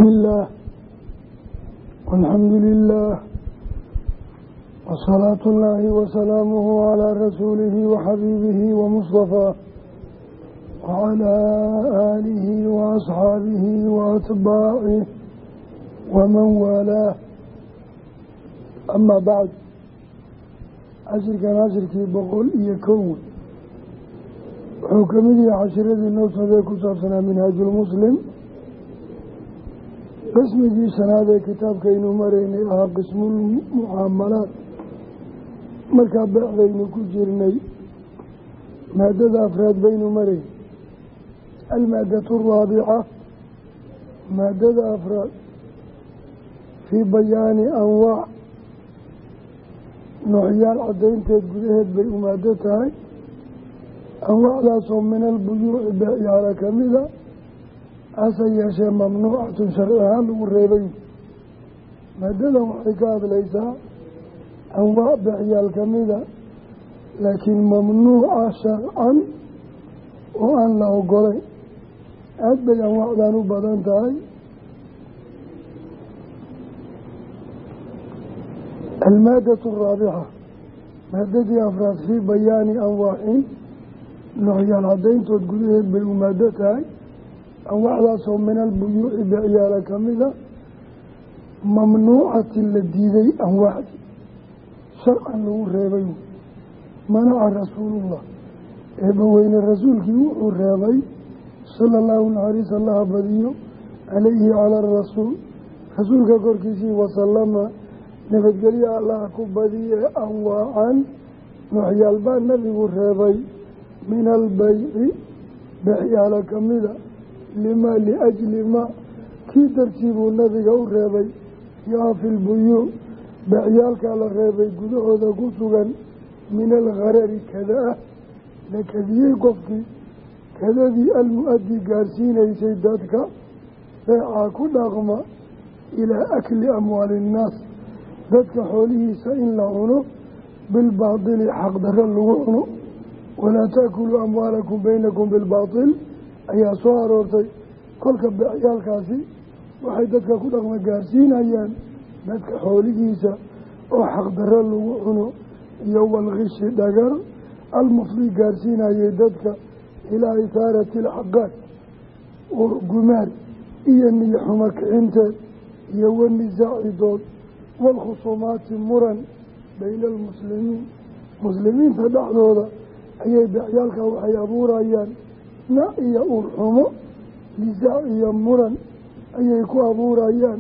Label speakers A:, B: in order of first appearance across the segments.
A: الله والحمد لله وصلاة الله وسلامه على رسوله وحبيبه ومصطفاه وعلى آله وأصحابه وأتباعه ومن والاه. أما بعد، عشركي بقول يكون حكمي عشرة النوت هذا كتابنا منهاج المسلم قسمي سنة كتاب كينو مريني قسم المعاملات مركب بين كجرني مادة أفراد بين مرين. المادة الرابعة مادة أفراد في بيان أنواع نوعيال عدين تدقلهد بمادتها أنواع لاسهم من البيوع بيعلى كاملة أسياشا ممنوعة شرعها والريبين. مادة وحكاية ليس أنواع بيعلى كاملة لكن ممنوعة شرعا وأن لا أقولي أدبي أنواع لانو بدنتهاي. المادة الرابعة مادة أفراد في بيان أنواع نوعيال عدين تدقلهد بالمادتها أنواع لاسهم من البيوع بعيالة كاملة ممنوعة الذي أنواع شرعا له الرابين. منع رسول الله إبوين الرسول كيوح الرابين صلى الله عليه وسلم بديو عليه على الرسول رسول كوركيسي وسلم نبتقلي الله كبدي أنواعا نوعيال بان نبي الرابين من البيع بعيالة كاملة لما لأجل ما كي ترتيب النبي الرابي يا في البيوع بعيالك على الرابي قدعو ذا قصوغا من الغرر كذا لكذي قفكي كذا ذي المؤدي قارسين سيداتك فيعا كل أغمى إلى أكل أموال الناس ذاتك حوله سئن لعنه بالباطل حق در اللعنه ولا تأكلوا أموالكم بينكم بالباطل ayaa soo aroortay. kolka baciyaalkaasi waxay dadka ku dhaqma gaarsiinayaan dadka xoolihiisa oo xaqdarro lagu cuno iyo walqishi dhagar almufdi gaarsiinayay dadka ilaa isaarati alxaqaad oo gumaad iyo niyo xumo kicinteed iyo wanisaacidood walkhusuumaati muran bayna almuslimiin muslimiinta dhexdooda ayay baciyaalka waxay abuurayaan na iyo urxumo nisaac iyo muran ayay ku abuurayaan.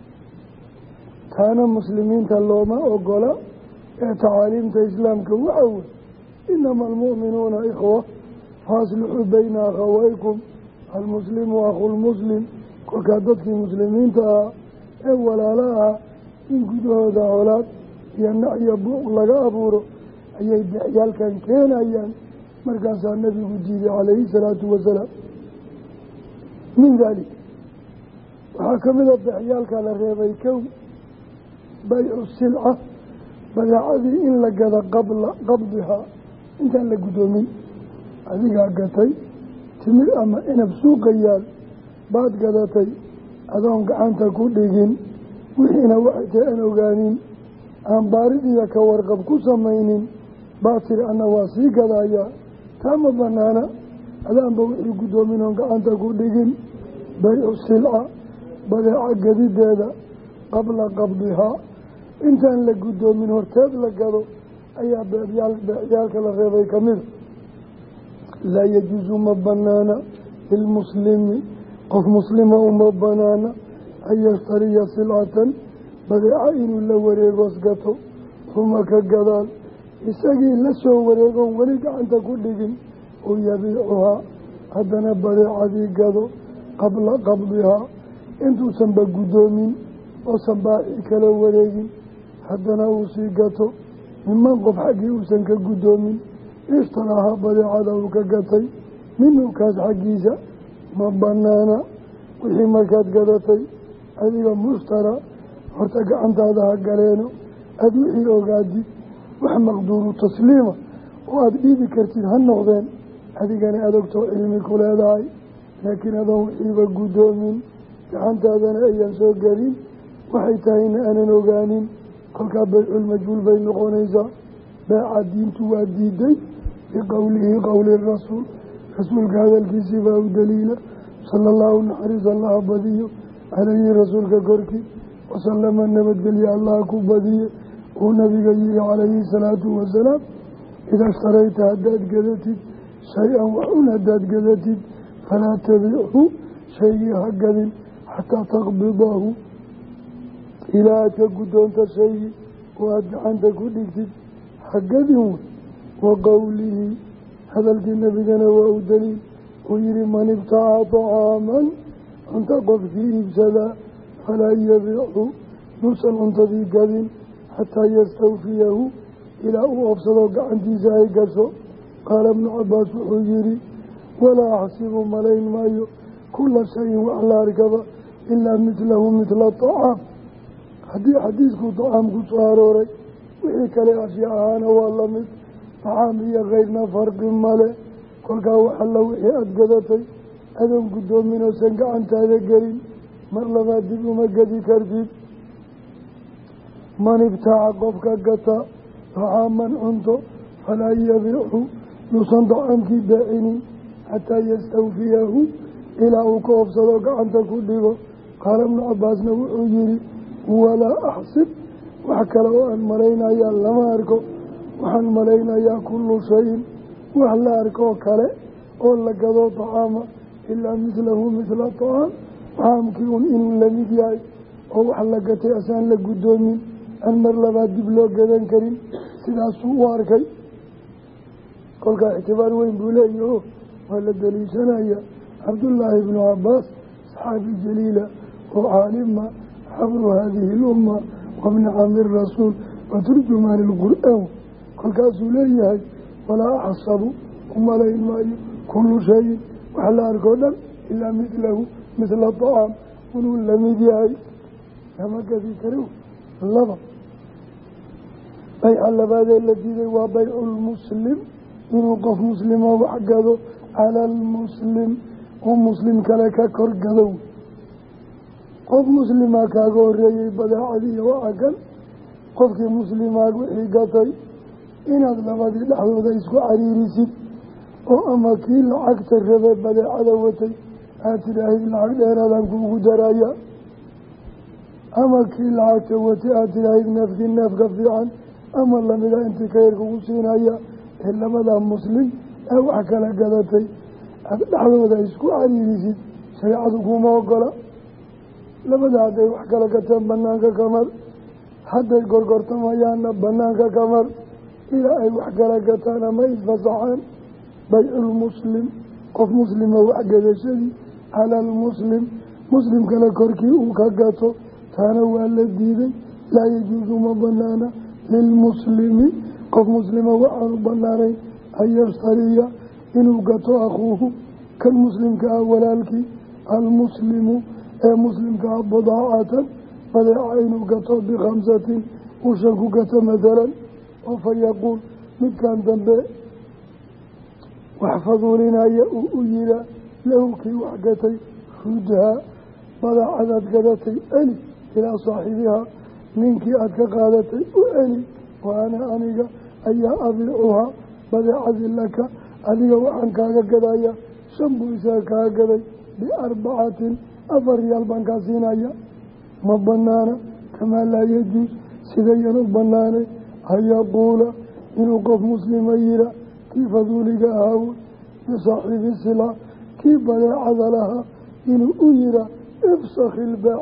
A: taana muslimiinta looma ogola ee tacaaliimta islaamka waxa wey inama almu'minuuna ikhwa faaslixuu bayna akhawaykum almuslimu akhulmuslim. kolkaa dadkii muslimiinta ah ee walaala ah in gudahooda colaad iyo nac iyo buuq laga abuuro ayay bixyaalkan keenayaan. markaasaa nabigu diiday calayhi salaatu wasalaam. min daalik waxaa ka mid a bixyaalka la reebay kow baycu silca badeecadii in la gada qabla qabdihaa intaan la guddoomin. adigaa gatay timir ama inab suuqa yaal baad gadatay adoon gacanta ku dhigin wixiina waxay tahay aan ogaanin aan baarid iyo ka warqab ku samaynin baa tiri anna waa sii gadayaa taa ma banaana. adaanba wixii guddoomin oon gacanta ku dhigin. baycu silca badeeca gadideeda qabla qabdihaa intaan la guddoomin horteed la gado ayaa beecyaalka la reebay ka mida. laa yajuusu ma banaana lilmuslimi qof muslima uma banaana an yashtariya silcatan badeeca inuu la wareegoos gato uma ka gadaal isagii la soo wareegoon weli gacanta ku dhigin oo yabiicuhaa haddana badeecadii gado qabla qabdihaa intuusanba guddoomin oosan baaci kala wareegin haddana uu sii gato miman qof xaggii uusan ka guddoomin ishtaraaha badeecada uu ka gatay minhu kaas xaggiisa ma banaana. wixii markaad gadatay adiga mushtara horta gacantaada ha galeeno aada wixii ogaadid wax maqduuru tasliima oo aada dhiibi kartid ha noqdeen adigana aad ogtoo cilmi ku leedahay laakiin adoon wixiiba guddoomin gacantaadana ayaan soo gelin waxay tahayna aanan ogaanin kolkaa bayculmajhuul bay noqonaysaa. beeca diintu waa diiday biqowlihi qowli rasuul rasuulka hadalkiisii baa u daliila sala allahu naxariis allaha badiyo calayhi rasuulka korkii wasalama nabadgelye allaha ku badiye uu nabiga yihi calayhi salaatu wasalaam idaa ishtarayta haddaad gadatid shay-an waxun haddaad gadatid falaa tabichu shaygii ha gadin xataa taqbidahu ilaa aad ka guddoonta shaygii oo aada gacanta ku dhigtid ha gadin wey. wa qowlihi hadalkii nabigana waa u daliil uu yihi man ibtaca طacaaman cunto qofkii iibsadaa falaa yabichu yuusan cuntadii gadin xataa yastawfiyahu ilaa uu obsado gacantiisa ay gasho. qaala ibnu cabaas wuxuu yihi walaa axsibu malayn maayo kula shayin wax la arkaba ilaa midlahu midla طacaam haddii xadiisku طacaam ku soo arooray wixii kale ashyaa ahaana waa lamid طacaam iyo keyrna farqi male. kolkaa wax alla wixii aada gadatay adoon guddoomin oosan gacantaada gelin mar labaad dib uma gedi kartid. man ibtaaca qofka gata طacaaman cunto falaa yabichu yuusan طacaamkii beecinin xataa yastawfiyahu ilaa uu ka obsado gacanta ku dhigo. qaala ibnu cabaasna wuxuu yihi walaa axsib wax kale oo aan malaynayaa lama arko waxaan malaynayaa kullu shayin wax la arkoo kale oo la gado طacaama ilaa midlahu midla طacaam طacaamkii un inuu lamid yahay oo wax la gatay asaan la guddoomin aan mar labaad dib loo gadan karin sidaasuu u arkay. kolkaa ictibaar weyn buu leeyaho waa la daliishanaya cabdullaahi ibnu cabaas saxaabi jaliila oo caalima xabru haadihi lumma wabni cami rasuul wa turjumaani lqur'aan. kolkaasuu leeyahay walaa axsabu umalayn maayo kullu shayin wax la arkoo dhan ilaa midlahu midla طacaam inuu lamid yahay lama gadi kari. laba bayca labaadee la diiday waa baycu lmuslim inuu qof muslima wax gado cala almuslim uu muslim kale ka kor gadow. qof muslimaa kaaga horeeyey badeecadii iyo waxa kan qofkii muslimaa wixii gatay inaad labadii dhexdooda isku cariirisid oo ama kii lacagta rabe badeecada watay aad tidhaahid lacag dheeraadaan kuugu daraya ama kii lacagta watay aad tidhaahid neefkii neefka fiican ama lamida intii ka yar kugu siinaya ee labadaa muslim ee wax kala gadatay aad dhexdooda isku cariirisid shareecadu kuma ogola. labada hadday wax kala gateen banaanka ka mar hadday gorgortamayaanna banaanka ka mar ilaa ay wax kala gataan ama isfasaxaan. bayculmuslim qof muslima wax gadashadii cala almuslim muslim kale korkii uu ka gato taana waa la diiday. laa yajuusu ma banaana lilmuslimi qof muslima waxaanu banaanayn an yashtariya inuu gato akhuuhu kan muslimka ah walaalkii almuslimu ee muslimka ah badaacatan badeeca inuu gato bikhamsatin uu shan ku gato mathalan oo fa yaquul midkan dambe wax faduulinaya uu u yihaa lahu kii wax gatay rudhaa badeecadaad gadatay celi ilaa saaxibihaa ninkii aad ka qaadatay u celi wa ana aniga ayaa abiicuhaa badeecadii laka adiga waxaan kaaga gadaya shan buu isaga kaaga gaday biarbacatin 4 riyaal baan kaa siinaya. ma banaana kamaa laa yajuus sidayan u banaanay an yaquula inuu qof muslima yihaa kii faduuliga ahaawo bisaaxiibi silaa kii badeecada lahaa inuu u yihaa ifsakhi ilbaac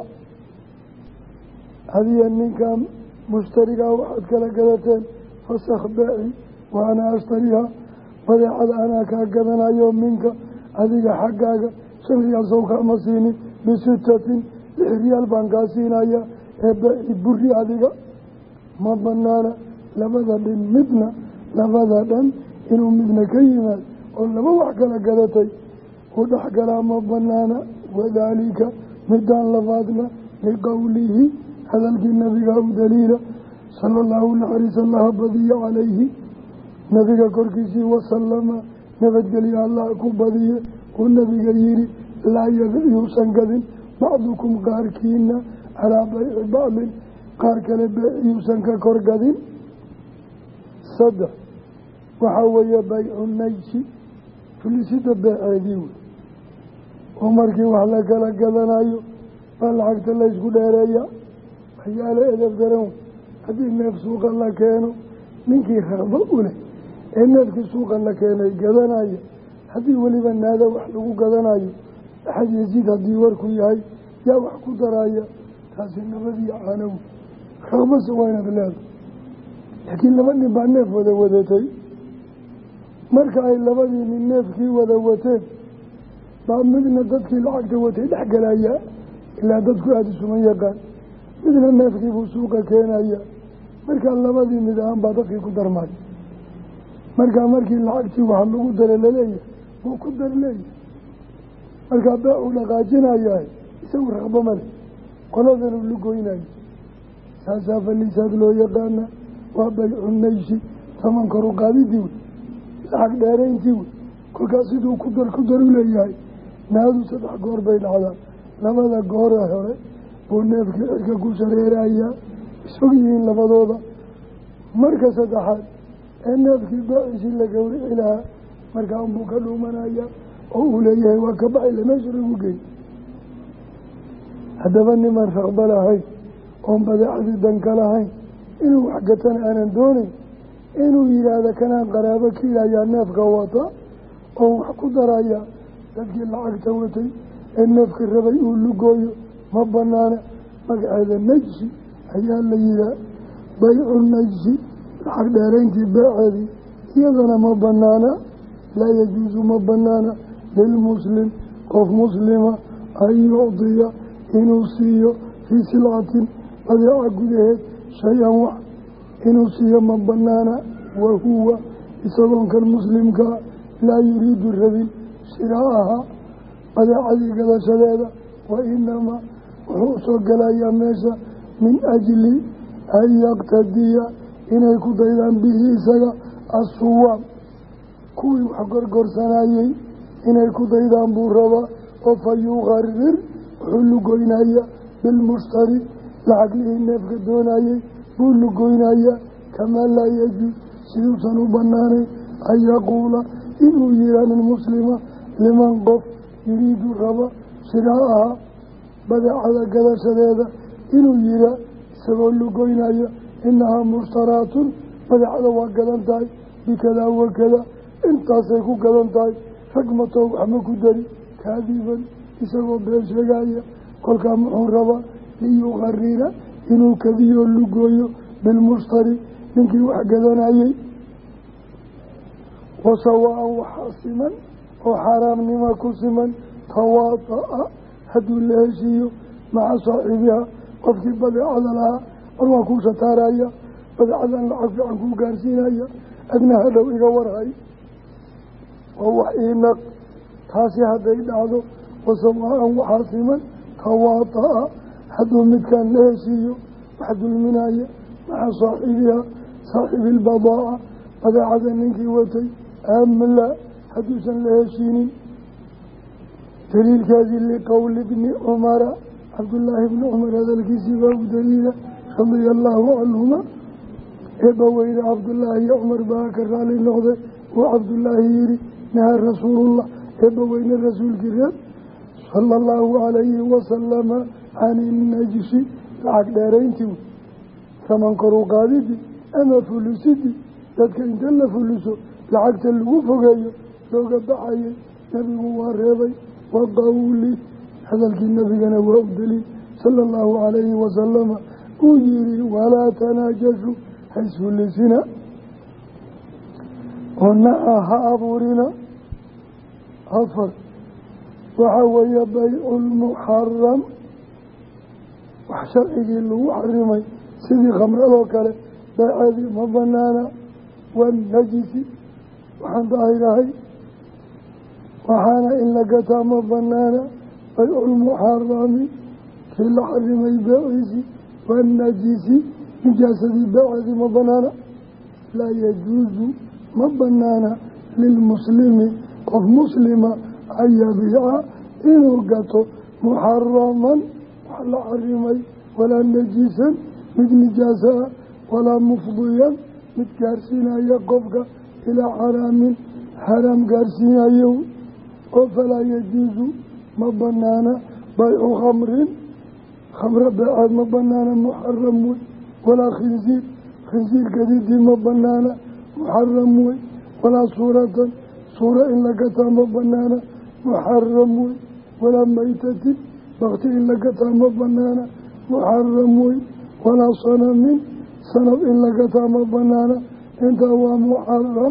A: hadiya ninkan mushtarigaa waxaad kala gadateen fasakh baaci wa ana ashtarihaa badeecada anaa kaa gadanayo minka adiga xaggaaga 5 riyaal sow kaama siinin bisittatin 6 riyaal baan kaa siinaya ee baaci buri adiga. ma banaana labada dhin midna labada dhan inuu midna ka yimaad oo laba wax kala gadatay u dhexgalaa ma banaana. wadaalika midaan labaadna liqowlihi hadalkii nabiga u daliila sala allahu naxariis allaha badiye calayhi nabiga korkiisii wasalama nabadgelyo allah ku badiye uu nabiga yihi laa yabic yuusan gadin bacdukum qaarkiina calaa bayci bacdin qaar kale beeciyuusan ka korgadin. 3 waxaa weeye baycu najsi fulisida beeceedii wey oo markii wax la kala gadanayo baa lacagta la ysku dheereeyaa waxyaalo edeb daran. haddii neef suuqa la keeno ninkii raqbo u leh ee neefkii suuqa la keenay gadanaya haddii weliba naada wax lagu gadanayo axad yasiid haddii warku yahay yaa wax ku daraya taasi nabadii caanow raqbase waa inaad leedahay. laakiin 2 nin baa neef wada wadatay marka ay 2dii nin neefkii wada wateen baa midna dadkii lacagta watay dhex galayaa ilaa dadku aada isuma yaqaan midna neefkii buu suuqa keenaya markaa 2dii mid ahaan baa dadkii ku darmay markaa markii lacagtii waxa lagu dara laleeyahay wuu ku dar leeyahay markaa beecuu dhaqaajinayahay isagu raqbo male qoladanu lugoynayo saasaa faliisaad loo yaqaana waa baycu najsi taman koru qaadidii wey lacag dheerayntii wey kolkaas siduu ku dar u leeyahay naadu 3 goor bay dhacdaa 2da gooree hore buu neefkii cirka ku shareerayaa isog yihiin 2dooda marka 3aad ee neefkii beeciisii la gowrici lahaa markaa unbuu ka dhuumanayaa oo uu leeyahay waa ka baxay meesha lagu geey. haddaba niman raqbo lahayn oon badeecadii danka lahayn inuu wax gatana aanan doonayn inuu yidhaahda kanaan qaraabo kiilayaa neefka wata oo wax ku daraya dadkii lacagta watay ee neefka rabay uu lugooyo ma banaana. magaceeda najsi ayaa la yihaa baycu najsi lacag dheerayntii beeceedii iyadana ma banaana. laa yajuusu ma banaana lilmuslim qof muslima an yucdiya inuu siiyo fii silcatin badeeca gudaheed shay-an wax inuu siiyo ma banaana. wahuwa isagoon kan muslimkaa laa yuriidu rabin shiraaha badeecadii gadashadeeda wa inamaa wuxuu usoo galayaa meesha min ajli an yaqtadiya inay ku daydaan bihi isaga assuwaam kuwii wax gorgorsanayey inay ku daydaan buu rabaa oo fa yuqarir wuxuu lugoynaya bilmushtari lacag lihii neefka doonayey buu lugoynayaa kamaa laa yajuus siduusan u banaanayn an yaquula inuu yihaa nin muslima liman qof yuriidu raba shiraaha badeecada gadashadeeda inuu yihaa isagoo lugoynaya inahaa mushtaraatun badeecada waa gadan tahay bikadaa wakada intaasay ku gadan tahay ragmatoo waxma ku dari kaadiban isagoo been sheegaya kolkaa muxuu rabaa liyuqarira inuu kadiyoo lugooyo bilmushtari ninkii wax gadanayey wasawaa-an waxaa siman oo xaaraamnima ku siman tawaata-a hadduu la heshiiyo maca saaxiibiha qofkii badeecada lahaa war waa kuu shataaraya badeecadan lacag fiican kuu gaarsiinaya adna hadhow iga warhay oo wax iinaq taasi hadday dhacdo wasawaa-an waxaa siman tawaata-a hadduu midkaan la heshiiyo wax dulminaya maca saaxiibiha saaxiibilbadaaca badeecada ninkii watay amla hadduusan la heshiinin. daliilkaasi liqowli bni cumara cabdullaahi bni cumar hadalkiisii baa u daliila radia allaahu canhuma eebbaweyne cabdullaahi iyo cumar baa ka raali noqday uu cabdullaahi yihi nahaa rasuulullah eebbaweyne rasuulkii reer sala allahu calayhi wasalama can innajshi lacag dheerayntii wey taman koru qaadidii ama fulisidii dadka inta la fuliso lacagta lagu fogeeyo looga baxayay nebigu waa reebay wa qawli hadalkii nebigana waa u daliil sala allahu calayhi wasalama uu yihi walaa tanaajashu ha isfulisina oo naca ha abuurina. 4 waxaa weeye baycu lmuxaram wax sharcigii lagu xarimay sidii khamradoo kale beeceedii ma banaana. wanajisi waxaan daahirahay waxaana in la gataa ma banaana. bayculmuxarami kii la xarimay beeciisii wanajisi nijaasadii beeceedii ma banaana. laa yajuusu ma banaana lilmuslimi qof muslima an yabiica inuu gato muxaraman wax la xarimay walaa najisan mid nijaasaa walaa mufdiyan mid gaarsiinaya qofka ilaa xaraamin xaraam gaarsiinayo oo falaa yajuusu ma banaana baycu khamrin khamro beeceed ma banaana muxaram wey walaa khinsiir khinsiir gadidii ma banaana muxaram wey walaa suuratan suura in la gataa ma banaana muxaram wey walaa maytatin bakti in la gataa ma banaana muxaram wey walaa sanamin sanab in la gataa ma banaana intaa waa muxaram.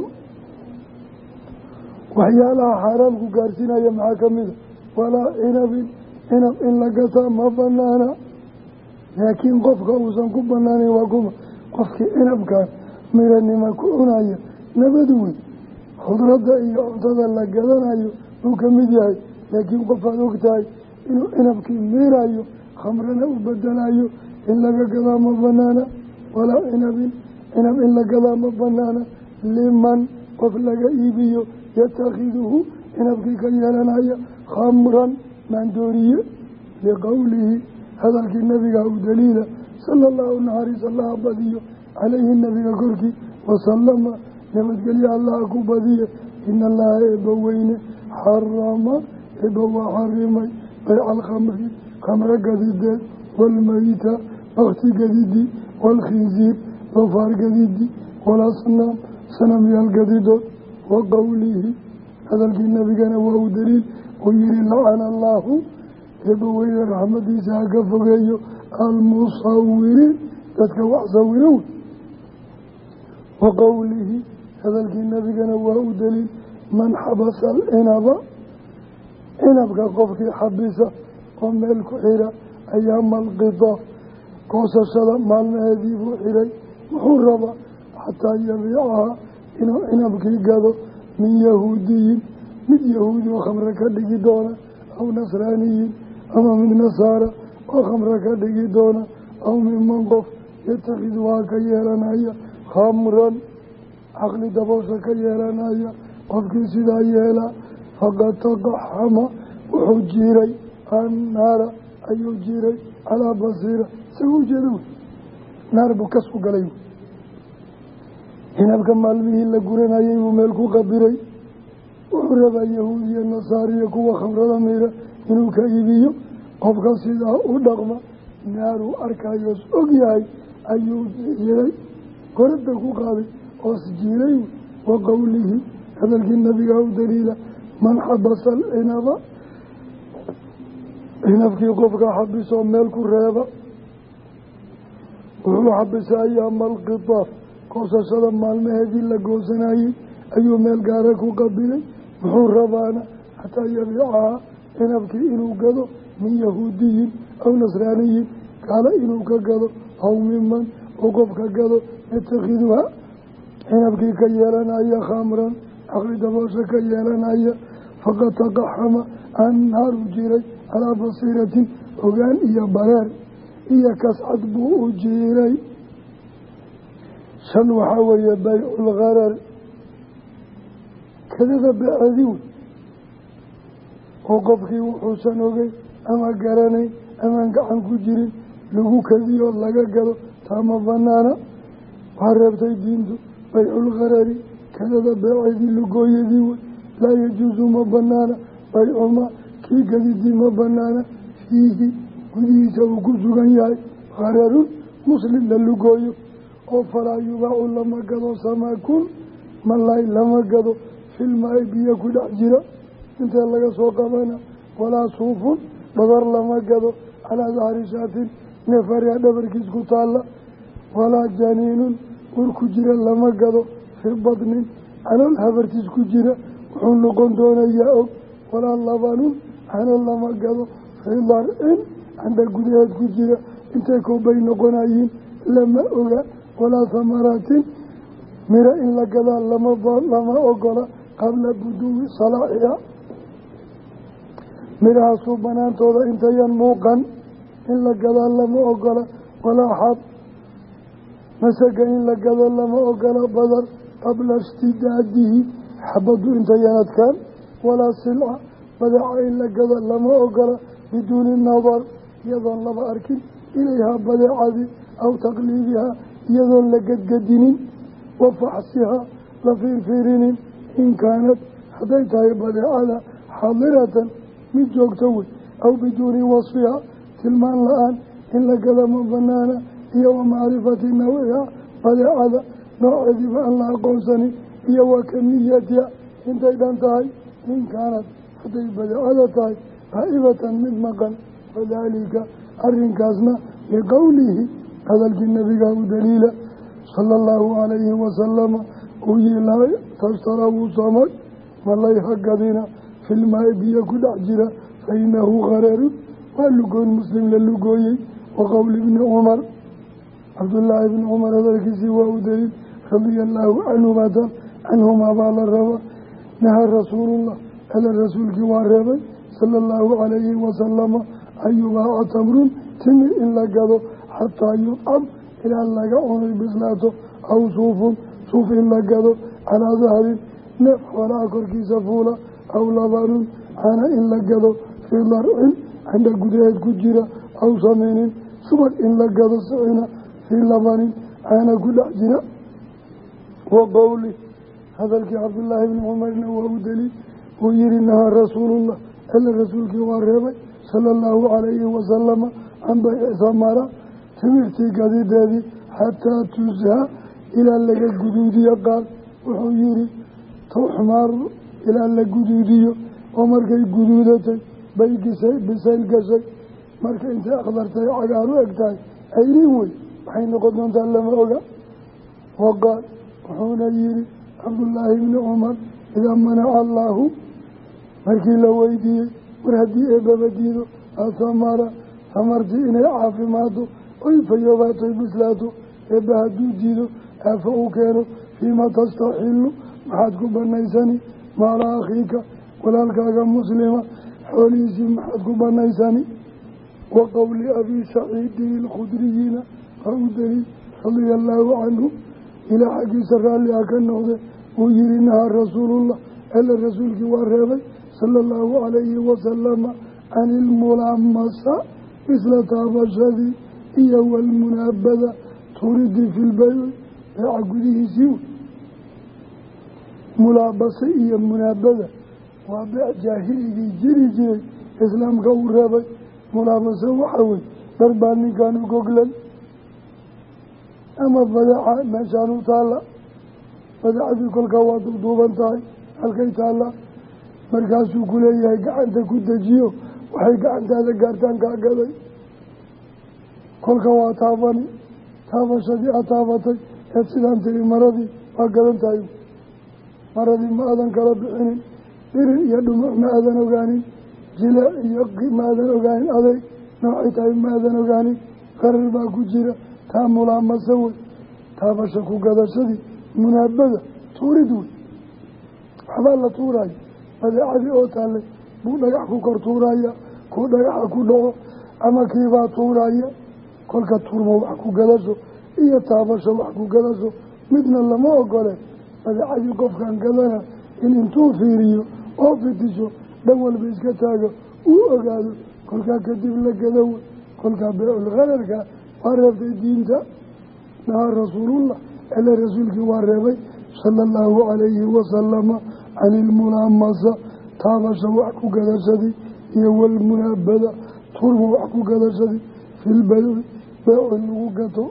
A: waxyaalaha xaaraamku gaarsiinaya maxaa ka mida walaa cinabin cinab in la gataa ma banaana laakiin qofka uusan ku banaaneyn waa kuma qofkii cinabkan miranima ku cunaya nabad wey khudradda iyo cuntada la gadanayo uu ka mid yahay laakiin qofaad og tahay inuu cinabkii miirayo khamrana u bedelayo in laga gadaa ma banaana walaa cinabin cinab in la gadaa ma banaana liman qof laga iibiyo yatakhiduhu cinabkii ka yeelanaya khamran maandooriye liqowlihi hadalkii nabiga u daliila sala allahu naxariis allaha badiyo calayhi nabiga korkii wasalama nabadgelyo allaha ku badiye ina allaha eebba weyne xarama eebba waa xarimay bayca alkhamri khamro gadideed waalmayta bakti gadidii waalkhinsiir doofaar gadidii walasnaam sanamyaal gadidood wa qowlihi hadalkii nabigana waa u daliil uu yihi lacana allaahu eebba weyne raxmadiisa ha ka fogeeyo almusawiriin dadka wax sawiro wey wa qowlihi hadalkii nabigana waa u daliil man xabasa alcinaba cinabka qofkii xabisa oo meel ku xira ayaama alqidaa goosashada maalmaheedii buu xiray wuxuu rabaa xataa yabiicaha inuu cinabkii gado min yahuudiyin mid yahuudi oo khamre ka dhigi doona aw nasraaniyin ama mid nasaara oo khamre ka dhigi doona aw minman qof yatakhiduhaa ka yeelanaya khamran caqli daboosha ka yeelanaya qofkii sidaa yeelaa faqad taqaxama wuxuu jiiray annaara ayuu jiiray calaa basiira isaga ujeeda wey naar buu kas ku galay cinabka maalmihii la guranayay buu meel ku qabiray wuxuu rabaa yahuudiya nasaariya kuwa khamrada miira inuu ka iibiyo qofka sidaa u dhaqma naaruu arkayoos og yahay ayuu jiray korada ku qaaday oos jiiray wa qowlihi hadalkii nabiga u daliila man xabasa alcinaba cinabkii qofka xabisoo meel ku reeba wuxuu xabisa ayaama alqidaaf goosashada maalmaheedii la goosanayey ayuu meel gaara ku qabilay muxuu rabaana xataa yabiicaha cinabkii inuu gado min yahuudiyin aw nasraaniyin gaalo inuu ka gado aw miman oo qofka gado yatakhiduha cinabkii ka yeelanaya khamran caqli daboosha ka yeelanaya faqad taqaxama annaaru jiray calaa basiiratin ogaan iyo bareer iyo kascad buu u jiiray. shan waxaa weeye bayculgharar kadada beeceedi wey oo qofkii wuxuusan ogeyn ama garanayn amaan gacan ku jirin lagu kadiyo laga gado taama banaana waa reebtay diintu bayculgharari kadada beeceedii lugooyadii wey laa yajuusu ma banaana baycuma kii gadidii ma banaana fiihi gudihiisa uu ku sugan yahay ghararun muslim la lugooyo oo falaa yubaacu lama gado samakun malay lama gado filmaay biyo ku dhex jira intee laga soo qabana walaa suufun dhabar lama gado calaa dahri shaatin neefariya dhabarkiis ku taalla walaa janiinun ur ku jira lama gado fii badnin calool habartiis ku jira wuxuu noqon doonayaa og walaa labanun cano lama gado fii dar-in candha gudaheed ku jira intay koobay noqonayiin lama oga walaa thamaraatin miro in la gadaa lama ogola qabla buduwi salaaxiha midhahaasuu banaantooda intayan muuqan in la gadaa lama ogola walaa xab masaga in la gado lama ogola badar qabla ishtidaadihi xabadu intayan adkaan walaa silca badeeca in la gado lama ogola biduuni nadar iyadoon laba arkin ilayhaa badeecadii aw taqliibihaa iyadoon la gedgedinin wa faxsihaa la fiirfiirinin in kaanad hadday tahay badeecada xaadiratan mid joogto wey aw biduuni wasfihaa tilmaan la-aan in la gada ma banaana iyo wa macrifati nawcihaa badeecada nooceediiba aan la aqoonsanin iyo wa kamiyatiha intay dhan tahay in kaanad hadday badeecada tahay qaa'ibatan mid maqan wadaalika arrinkaasna liqowlihi hadalkii nabiga u daliila sala allahu calayhi wasalama uu yihi laa tashtara wuu soomay malay hagadina filmaa biyo ku dhex jira fa inahu khararun waa lugoyn muslim la lugooyey wa qowli ibni cumar cabdullaahi ibni cumar hadalkiisii waa u daliil radia allaahu canhumaa baa la raba nahaa rasuulullah ala rasuulkii waa reebay sala allahu calayhi wasalama an yubaaca tamrun timir in la gado xataa yucam ilaa laga cunay bislaato aw suufun suuf in la gado calaa dahrin neef xoolaha korkiisa fuula aw labanun caana in la gado fii darcin candha gudaheed ku jira aw saminin subag in la gado sicina fii labanin caana ku dhex jira wa qowli hadalkii cabdullaahi ibni cumarna waa u daliil uu yihi nahaa rasuulullah ala rasuulkii waa reebay sala allahu calayhi wasalama can bayci samara timirtii gadideedii xataa tushaa ilaa laga guduudiyo qaal wuxuu yihi tuxmaaru ilaa la guduudiyo oo markay guduudatay bay bisayl gashay marka intay akhdartay cagaar u eg tahay ayriin wey waxay noqon doontaa lama oga waqaal wuxuuna yihi cabdullaahi ibni cumar idaa manaca allaahu markii la weydiiyey war haddii eebbaba diido asamara tamartii inay caafimaado oy fayoobaato bislaato eebba hadduu diido aafa uu keeno fiima tastaxilu maxaad ku banaysani maala akhiika walaalkaaga muslima xoolihiisii maxaad ku banaysani wa qowli abii saciidin ilkhudriyiina waa u daliil radia allaahu canhu ilaa xaggiisa raalli ah ka noqde uu yihi nahaa rasuulullah ala rasuulkii waa reebay sala allahu calayhi wasalama can ilmulaamasa isla taabashadii iyo walmunaabada turidii fi lbayci beeca gudihiisii wey mulaabase iyo munaabada waa beec jaahiligii jiri jiray islaamka uu reebay mulaabase waxa wey dhar baa ninkan u goglan ama badeeca meeshaan u taalla badeecadii kolkaa waa duuduuban tahay halkay taalla markaasuu ku leeyahay gacanta ku dejiyo waxay gacantaada gaartaan kaa gaday kolka waa taabani taabashadii aad taabatay eed sidaan tiri maradii waa gadan tahay maradii ma aadan kala bixinin dhirir iyo dhumuc ma aadan ogaanin jileec iyo ma aadan ogaanin adeeg noocay tahay ma aadan ogaanin qarar baa ku jira taa mulaamasa wey taabasho ku gadashadii munaabada tuurid wey waxbaa la tuuraya badeecadii oo taallay buu dhagax ku kor tuuraya kuu dhagaxa ku dhaco ama kiibaa tuuraya kolka tuurmo wax ku gadasho iyo taabasho wax ku gadasho midna lama ogole badeecadii qofkan gadana in intuu fiiriyo oo fitisho dhan walba iska taago uu ogaado kolkaa kadib la gadow kolkaa beeculkhararka waa reebtay diinta nahaa rasuulullah ala rasuulkii waa reebay sala allahu calayhi wasalama can ilmulaamasa taabasha wax ku gadashadii iyo walmunaabada turma wax ku gadashadii filbayci beeci lagu gato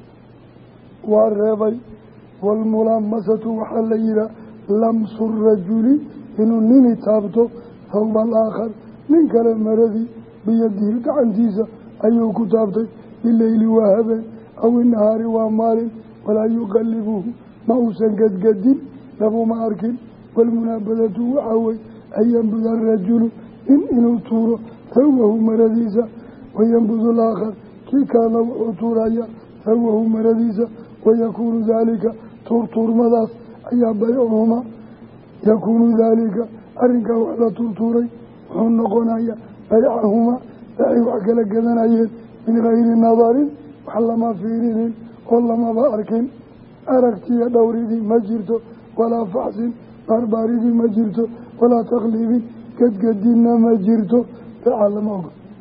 A: waa reebay waalmulaamasatu waxaa la yihaha lamsu rajuli inuu nini taabto thawba alaakhar nin kale maradii biyadihi gacantiisa ayuu ku taabtay bileyli waa habeen aw inahaari waa maalin walaa yuqalibuhu ma uusan gadgadin labuma arkin waalmunaabadatu waxaa wey an yanbuda arajulu inuu tuuro thawbahu maradiisa wayanbudu alaakhar kii kalena wuxuu tuuraya thawbahu maradiisa wayakuunu daalika tuurtuurmadaas ayaa baycuhumaa yakuunu daalika arrinkaa wax la tuurtuuray wuxuu noqonaya baycahumaa waxay wax kala gadanayeen min gayri nadarin wax lama fiirinin oo lamaba arkin aragtiya dhowridii ma jirto walaa faxsin baarbaaridii ma jirto walaa takliibin gadgadinna ma jirto beeca lama oga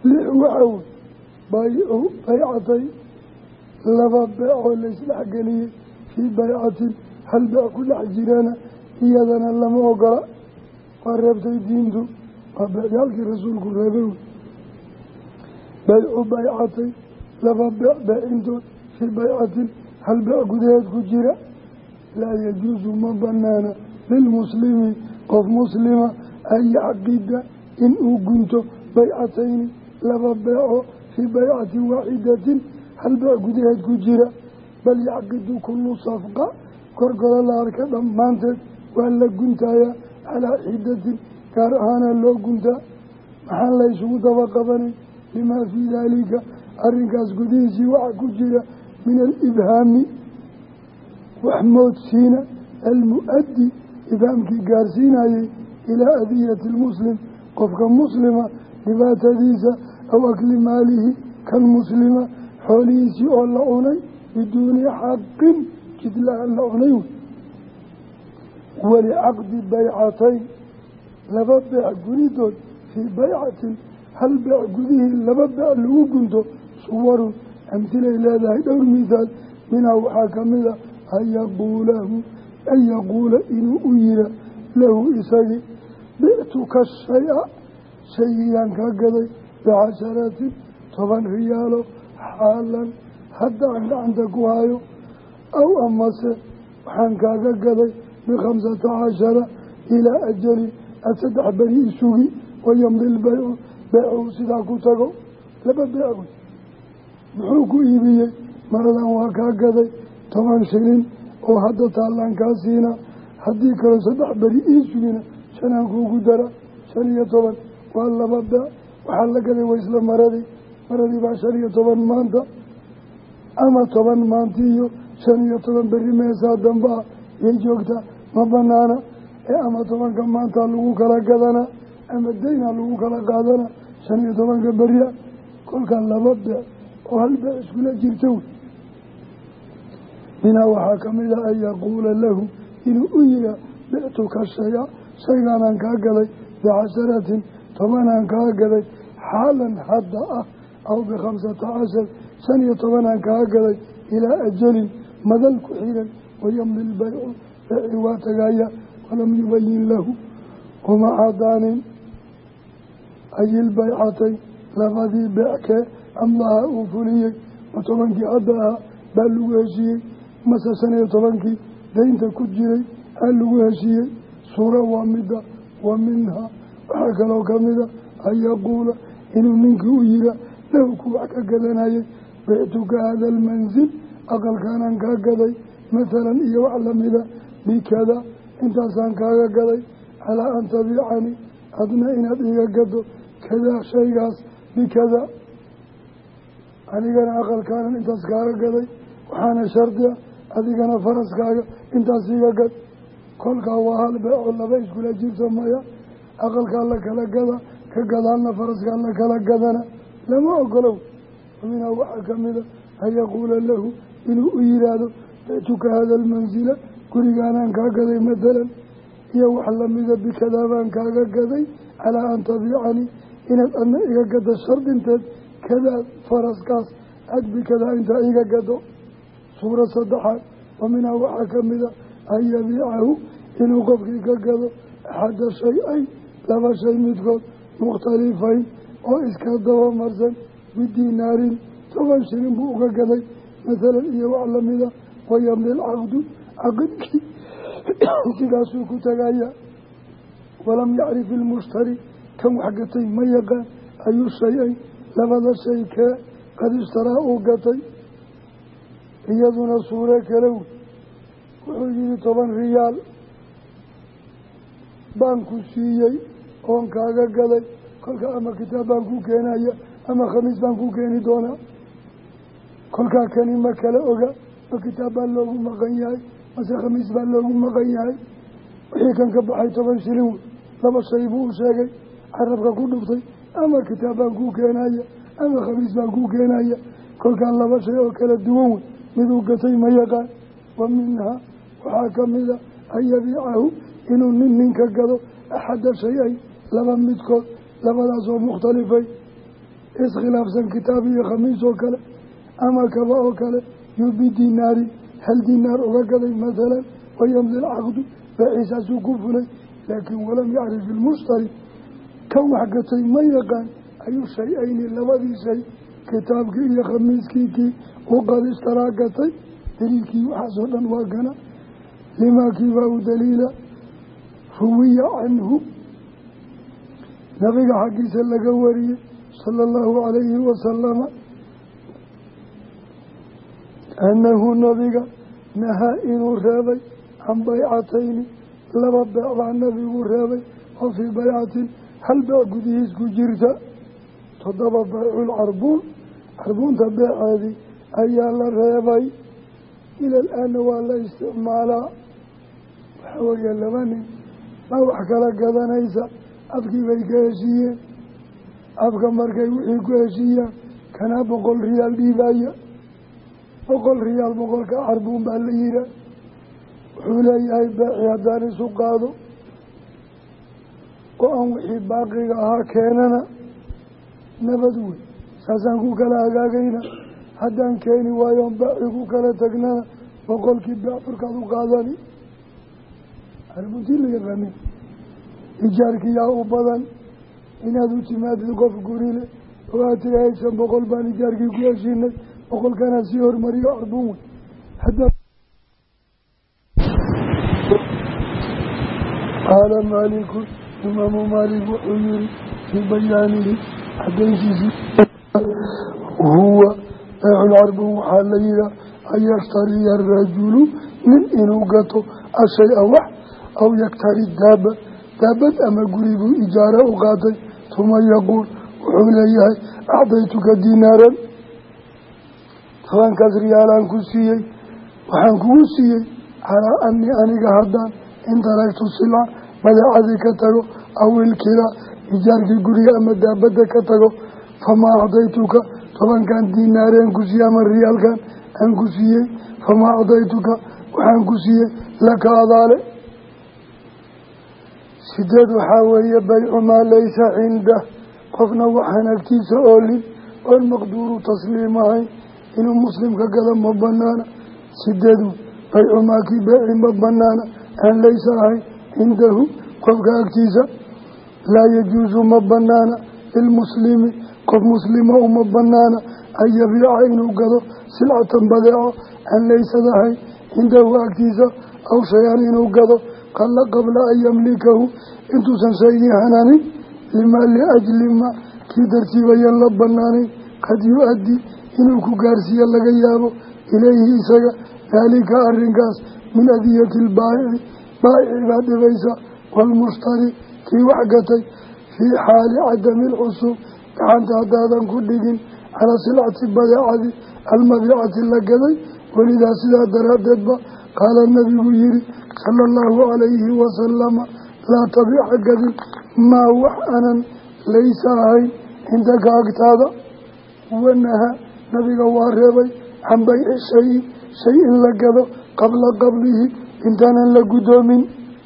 A: lix waxaw baycu baycatay laba beecoo laysdhexgeliyey fii baycatin hal beec ku dhex jirana iyadana lama ogola waa reebtay diintu waa beecyaalkii rasuulku reebay baycu baycatay laba beec beecintood fii baycatin hal beec gudaheed ku jira laa yajuusu ma banaana lilmuslimi qof muslima an yacqida inuu gunto baycatayni laba beeco fii baycatin waaxidatin hal beec gudaheed ku jira bal yacqidu kullu safqa korgolo la arka dhammaanteed waa la guntayaa calaa xidatin gaar ahaana loo guntaa maxaan la ysugu daba qabanay limaa fii daalika arrinkaas gudihiisii waxaa ku jira min alibhaami wax moodsiina almu-addi ibhaamkii gaarsiinayay ilaa adiyati lmuslim qofka muslima dhibaatadiisa aw akli maalihi kan muslima xoolihiisii oo la cunay biduuni xaqin jid la-aan la cunay wey walicaqdi baycatayn laba beec gunidood fii baycatin hal beec gudihii laba beec lagu gunto suwarun amtilay leedahay dhowr mithaal minhaa waxaa ka mid a an yaquula inuu u yira lahu isagii bictuka shay-a shaygiyaan kaa gaday bicasharatin 10 riyaalo xaalan haddaan gacanta ku hayo aw amase waxaan kaaga gaday b15 ilaa ajalin 3 beri isugi wayamdi lbaycu beecu sidaa ku tago laba beec wey muxuu ku iibiyey maradan waa kaa gaday 10 shilin oo hadda taallaan kaa siina haddii kaloo 3 beri ii sugina 5 kuugu dara 15 waa laba beec waxaa la gaday waa isla maradii baa 15 maanta ama 10 maanti iyo 15 beri meesaa damba ah yay joogtaa ma banaana ee ama 10ka maanta lagu kala gadanaa ama daynha lagu kala qaadanaa 15ka beria kolka laba beec oo hal beec iskula jirta wey minhaa waxaa ka mid a an yaquula lahu inuu u yihaa bictuka shaya shaygaanaan kaa gaday b10 10aan kaa gaday xaalan hadda ah aw b15 15aan kaa gaday ilaa ajalin madal ku xiran wayamdi lbaycu beeci waa tagaya walam yubayin lahu uma cadaanin ayilbaycatay labadii beeckee amdaha uu fuliyey ma 10kii hadda ahaa baa lagu heshiiyey mase 15kii daynta ku jiray aa lagu heshiiyey suura waa mida wa minhaa waxaa kaloo ka mida an yaquula inuu ninkii u yihaa lahu ku wax ka gadanayay bictuka hada almansil aqalkaanaan kaa gaday mathalan iyo wax lamida bikada intaasaan kaaga gaday calaa an tabiicani adna inaad iga gado kadaa shaygaas bikada anigana aqalkaanan intaas kaaga gaday waxaana shardiya adigana faraskaaga intaas iga gad kolkaa waa hal beeco laba iskula jirta maya aqalkaa la kala gada ka gadaalna faraskaa la kala gadana lama ogolow minhaa waxaa ka mida an yaquula lahu inuu u yihaahdo bictuka hada almansila gurigaanaan kaa gaday mathalan iyo wax lamida bikadaa baan kaaga gaday calaa an tabiicanii inaad adna iga gado shardinteed kadaa faraskaas aad bikadaa intaa iga gado suura 3 wa minhaa waxaa ka mida an yabiicahu inuu qofkii ka gado axada shay-ayn laba shay midkood mukhtalifayn oo iska dabamarsan bidinaarin 10 shilin buu uga gaday mathalan iyo wax lamida wayamdi lcaqdu caqidkii sidaasuu ku tagaya walam yacrif ilmushtari kan wax gatay ma yaqaan ayu shay-ayn labada shay kee qad ishtaraa uu gatay iyaduna suure kale wey wuxuu yihi 10 riyaal baan ku siiyey oon kaaga gaday kolka ama kitaab baan ku keenaya ama khamiis baan ku keeni doonaa kolkaa kani ma kala oga ma kitaab baa loogu maqan yahay mase khamiis baa loogu maqan yahay wixii kan ka baxay 10 shilin wey laba shay buu u sheegay carabka ku dhuftay ama kitaab baan kuu keenaya ama khamiis baan kuu keenaya kolkaan laba shay oo kala duwan wey miduu gatay ma yaqaan wa minhaa waxaa ka mida an yabiicahu inuu ninka gado axada shay-ayn laba midkood labadaasoo mukhtalifay iskhilaafsan kitaab iyo khamiis oo kale ama kaba oo kale yuu bidinaarin hal dinaar uga gaday mathalan wayamdi lcaqdu beeciisaasuu ku fulay laakiin walam yacrif ilmushtari kan wax gatay ma yaqaan ayu shay-ayni labadii shay kitaabkii iyo khamiiskii kii u qad ishtaraa gatay daliilkii waxaasoo dhan waa gana limaakii baa u daliila ruwiya canhu nabiga xaggiisa laga wariyey sala allahu calayhi wasalama annahu nabiga nahaa inuu reebay can baycatayni laba beec baa nabigu reebay oo fii baycatin hal beec gudihiis ku jirta 7 bayculcarbuun carbuunta beeceedii ayaa la reebay ila al-aana waa la isticmaalaa waxaa weeye 2 nin baa wax kala gadanaysa afkii bay ka heshiiyeen afka markay wixii ku heshiiyaan kanaa 100 riyaal dhiibaya 100 riyaal 100ka carbuun baa la yihaa wuxuu leeyahay beeci haddaan isu qaado oo aan wixii baaqiga ahaa keenana nabad wey saasaan ku kala hagaagayna haddaan keeni waayoon beeci ku kala tagnana 100kii beec furkaad u qaadani carbuuntii la yaqaanin ijaarkii yaa u badan inaad u timaadid qof gurile oo aad tiri haysan 100 baan ijaarkii ku heshiinay 100kana sii hormariyo carbuun wey hadda qaala maaliku imaamu maalik wuxuu yihi fii bayaanihi cadayntiisii huwa beeculcarbuun waxaa la yihaa an yaktariya arajulu nin inuu gato ashay-a wax aw yaktari daabad ama guri buu ijaara u qaatay tuma yaquul wuxuu leeyahay acdaytuka dinaaran 10kaas riyaalaan ku siiyey waxaan kugu siiyey calaa anii aniga haddaan in taragtu silca badeecadii ka tago aw ilkilaa ijaarkii guriga ama daabadda ka tago famaa acdaytuka 10kan dinaareen ku siiyey ama riyaalkan aan ku siiyey famaa acdaytuka waxaan ku siiyey laka adaale 8 waxaa weeye baycu maa laysa cindah qofna waxaan agtiisa oolin oon maqduuru tasliim ahayn inuu muslimka gada ma banaana 8 baycu maa kii beeci ma banaana aan laysa ahayn cindahu qofka agtiisa laa yajuusu ma banaana lilmuslimi qof muslima uma banaana an yabiica inuu gado silcatan badeeco aan laysad ahayn cindahu agtiisa aw shay-an inuu gado qalla qabla an yamlikahu intuusan shaygii hananin limaa liajli ma kii dartiibayaan la banaanayn qad yu-addi inuu ku gaarsiiyo laga yaabo ilayhi isaga daalika arrinkaas min adiyati lbaayici baayici baa dhibaysa waalmushtari kii wax gatay fii xaali cadami lxusuub gacanta haddaadan ku dhigin calaa silcati badeecadi almabiicati la gaday welidaa sidaa daraaddeedba qaala nabigu yihi sala allahu calayhi wasalama laa tabiica gadin maa wax anan laysa ahayn cindaka agtaada wanaha nabiga waa reebay can bayci shay in la gado qabla qablihi intaanan la guddoomin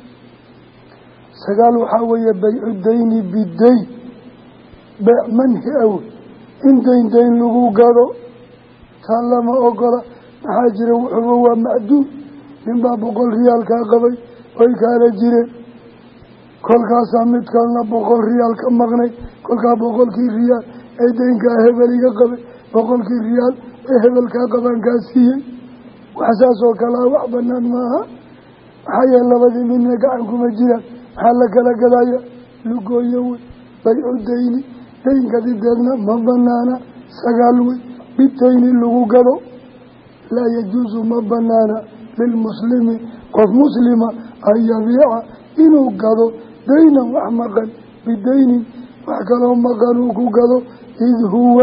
A: 9 waxaa weeye baycu dayni bidayn beec manhi awey in dayn lagu gado taa lama ogola maxaa jira wuxuuba waa macduum ninbaa 100 riyaal kaa qabay way kaala jireen kolkaasaa mid kalena 100 riyaal ka maqnay kolkaa 100kii riyaal ee daynkaa hebel iga qabay 100kii riyaal ee hebelkaa qabaan kaa siiyey wax saas oo kalea wax banaan maaha maxaa yeele labadii midna gacan kuma jiraan maxaa la kala gadaya lugooyo wey baycu dayni dayn gadideedna ma banaana 9 wey bidayni lagu gado laa yajuusu ma banaana lilmuslimi qof muslima an yabiica inuu gado daynan wax maqan bidaynin wax kaloo maqan uu ku gado id huwa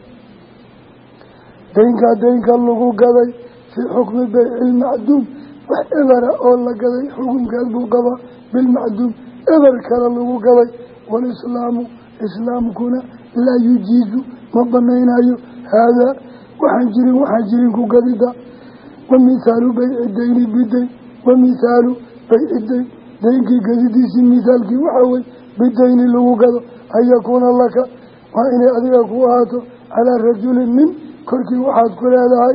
A: daynka lagu gaday fii xukmi bayci ilmacduum wax ebera oo la gaday xukunkeed buu qabaa bilmacduum eber kale lagu gaday walislaamu islaamkuna laa yujiizu ma banaynayo haadaa waxaan jirin ku gadida wa mithaalu bayci dayni bidayn wa mithaalu bayci dayn daynkii gadidiisii mithaalkii waxaa wey bidayni lagu gado an yakuuna laka وإن أذيك وهاته على رجل من كركي واحد كل هذا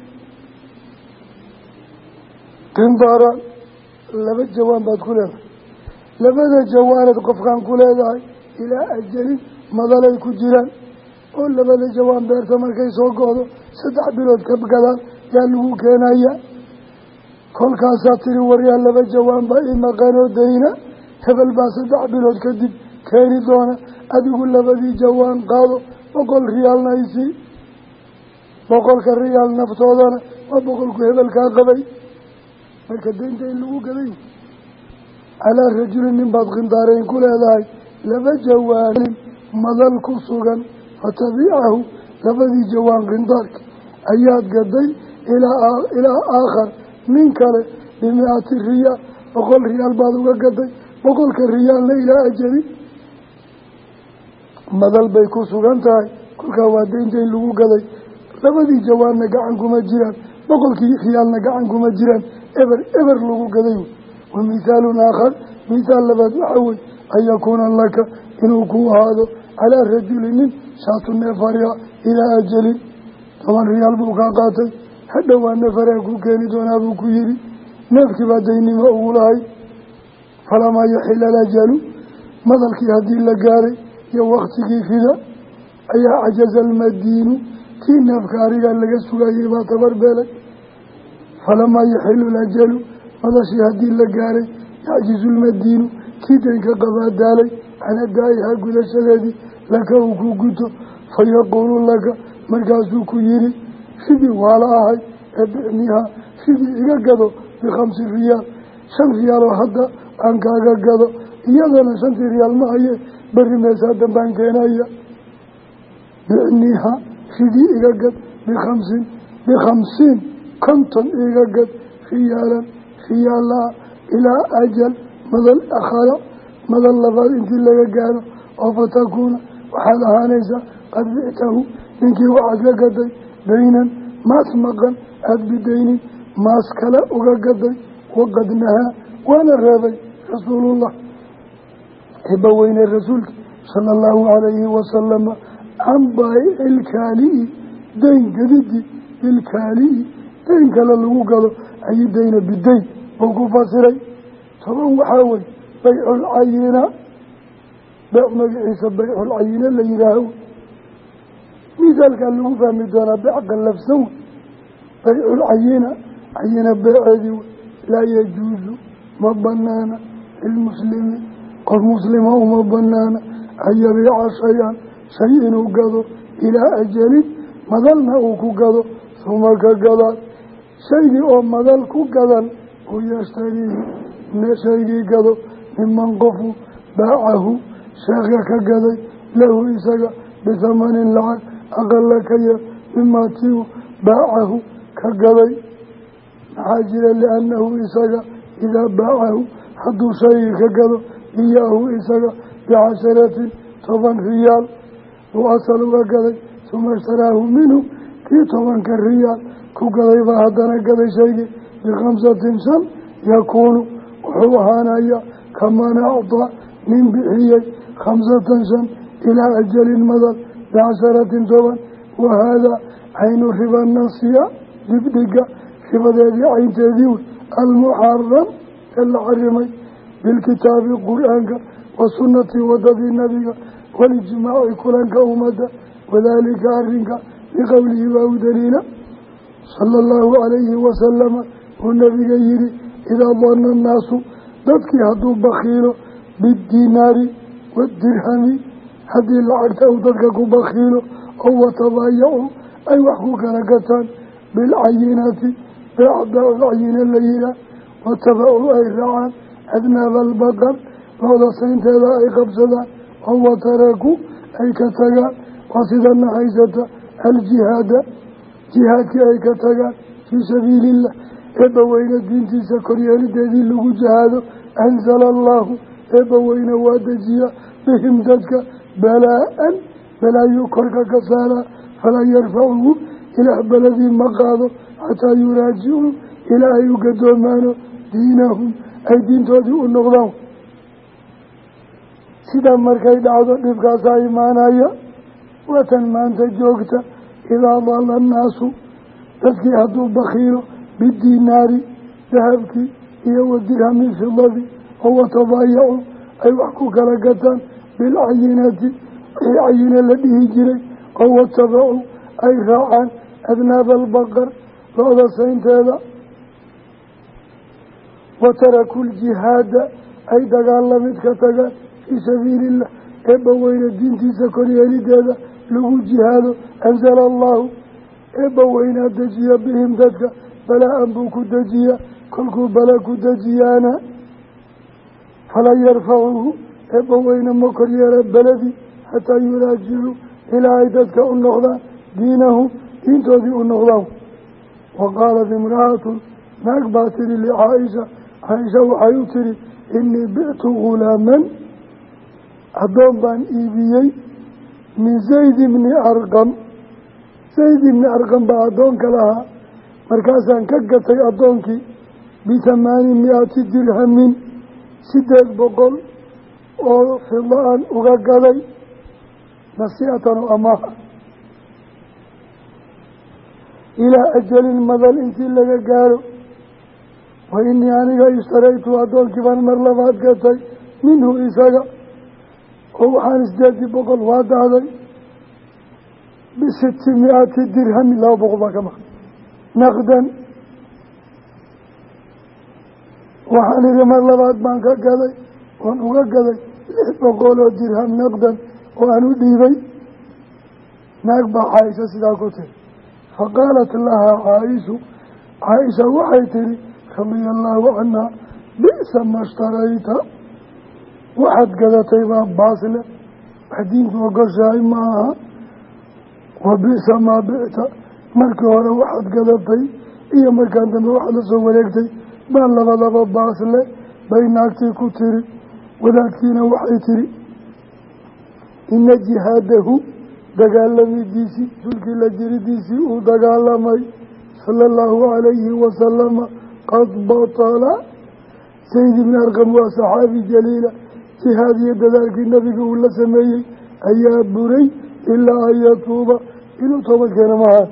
A: قنطارا لبد جوان بعد كل هذا لبد جوانة قفقان كل هذا إلى أجل مضالي كجيران قل لبد جوان بيرتا مركي سوقه سدح بلود كبقلا يالوه كينايا كل كاساتر وريال لبد جوان بأي مقانو دينا هبل با سدح بلود كدب كيني دونا أدقل لبدي جوان قالوا وقل ريال نايسي وقل كالريال نفتوضنا وقل كهبل كاقبي فالكدين تيلوه قبي على رجل من بعض غندارين كل هذا لبد جوان مضل كسوغا فتبيعه لبدي جوان غندارك أياد قدي إلى آخر من كله بمئة الريال وقل ريال بعضها قدي وقل كالريال إلى أجلي مضل بيكو سوغانتاي كل كوادين تيلوه قدي لبدي جوان نقعنكم الجيران وقل كي خيال نقعنكم الجيران إبر لغو قدي ومثال آخر مثال لبد أحوي أن يكون لك إنه هذا على رجل من شاط النفرية إلى أجل طبعا ريال بوكاقاتي حتى وأن نفريكو كان دون أبوكو يري نفك بعدين ما أولاي فلما يحل الأجل مضلك هذه اللقاري يا وقتك فيها أي عجز المدين كي نفكاري قال لك السقاية ما تبر بالك فلما يحل الأجل مضلك هذه اللقاري يعجز المدين كي تنك قضاء دالي أنا دايها قد الشدادي لك وكوكوتو فيقول لك مركزوك يري سيدي والاهي ابعنيها سيدي إيقاقضو ب5 ريال 5 ريال وحدا أنك أقاقضو إيادنا 5 ريال معي بري ميسادا بانكينايا بعنيها سيدي إيقاقض ب50 كنتم إيقاقض خيالا إلى أجل مدى الأخرى مدى اللفظ انت اللي قالوا وفتكون وحال هانيسا قد بئته انك وعد قدي دينا ما سمقا أد بدين ما سكلا وقدي وقد نهى وانا الرابي رسول الله هبوين الرسول صلى الله عليه وسلم عن بايع الكالي دين قددي بالكالي دين كلا لغو قالوا أي دين بالدين وقفا سري طبعا وحاول بيع العينة بيع مجعيس بيع العينة اللي يراهو مثال كان له فهم دونا بيع قلفسون بيع العينة عينة بيع ذي لا يجوز مبنانا المسلم قل مسلمه مبنانا أن يبيع شيء وقضوا إلى أجل مظلنا وكقضوا ثم كقضوا شيء أو مظل كقضوا ويشتريه شيء قضوا ممن قفوا باعه شاقا كقضي له إساقا بثمن لعن أقل كي مما تيو باعه كقضي عاجلا لأنه إساقا إذا باعه حد شيء كقضوا إياه إساقا ب10 طبعا ريال وأصلوا كقضي ثم اشتراه منه كي طبعا كالريال كقضي فهدنا قضي شيء ب5 سن يكون وحوهانا كما نعطى من بحيي 5 سن إلى أجل المدى ب10 طبعا وهذا عين ربا النصية ببدقة ربا ذي عين تذيول المحرم الحرمي بالكتاب القرآن والسنة وضد النبي والإجماع كلانك أمدا وذلك أرنك لقوله وأودلنا صلى الله عليه وسلم والنبي يري إذا ظن الناس ذاتك هدو بخيله بالدينار والدرهم هذه العرض أو ذاتك بخيله أو تضايعوا أي وحكوك لكتان بالعينات بأعداء العينة الليلة واتبعوا أي رعان أذناب البقر وهذا سنت هذا أي قبصدا هو تركوا أي كتغا وصدنا حيثة الجهاد جهادك أي كتغا في سبيل الله إبوين الدين تسكريا لدذي لغو جهاده أنزل الله إبوين وادجيا بهم ذاتك بلاء فلا يكرك كسالا فلا يرفعه إلى بلدي مقاضه حتى يراجعوا إلى يقدمانه دينهم أي دين توديء النغضان سيدا مركي دعوة نفقاسا إيمانايا watan maanta joogta idaa dalla annaasu dadkii hadduu bakhiilo bidiinaari dahabkii iyo wadirhami fidadii oo watadaayacu ay wax ku kala gataan bilcayinati wixii cayine la dhihi jiray oo watabacu ay raacaan adnaaba albaqar lo-da saynteeda wataraku ljihaada ay dagaalamid ka tagaan fii sabiiliillah eebba weyne diintiisa koryeelideeda lagu jihaado anzala allahu eebba weynaa dejiya bihim dadka balaa-an buu ku dejiyaa kolkuu bala ku dejiyaana falan yarfacuhu eebba weyne ma koryeela beladii xataa yuraajicuu ilaa ay dadka u noqdaan diinahum diintoodii u noqdaan wa qaalat imra'atun naag baa tiri licaaisha caaisha waxay u tiri inii bictu ghulaaman addoon baan iibiyey min zayd ibni arqam zayd ibni arqam baa addoonka lahaa markaasaan ka gatay addoonkii bi800 dirhamin 800 oo fida-an uga gaday nasiicatan oo amaaha ilaa ajalin madal intii laga gaaro wa inii aniga ishtaraytu addoonkii baan mar labaad gatay minhu isaga oo waxaan 800 waa dahday bi600 dirhami 200 baa ka maqan naqdan waxaan idhi mar labaad baan ka gaday oon uga gaday 600 oo dirham naqdan oo aan u dhiibay naag baa caaisha sidaa ku tiri faqaalat lahaa caaisha waxay tihi radia allaahu canhaa bi'sa ma shtarayta waxaad gadatay baa baasle wax diinku ogoshahay ma aha wa bi'sa maa bicta markii hore waxaad gadatay iyo markaan dambe waxaad la soo wareegtay baa labadaba baasle bay naagtii ku tiri wadaadkiina waxay tiri ina jihaadahu dagaalamidiisii rasuulkii la jiridiisii uu dagaalamay sala allahu calayhi wasalama qad batala zayd ibni arqam waa saxaabi jaliila jihaad iyo dadaalkii nabiga uu la sameeyey ayaa buray ilaa an yatuuba inuu toobad keena mahaan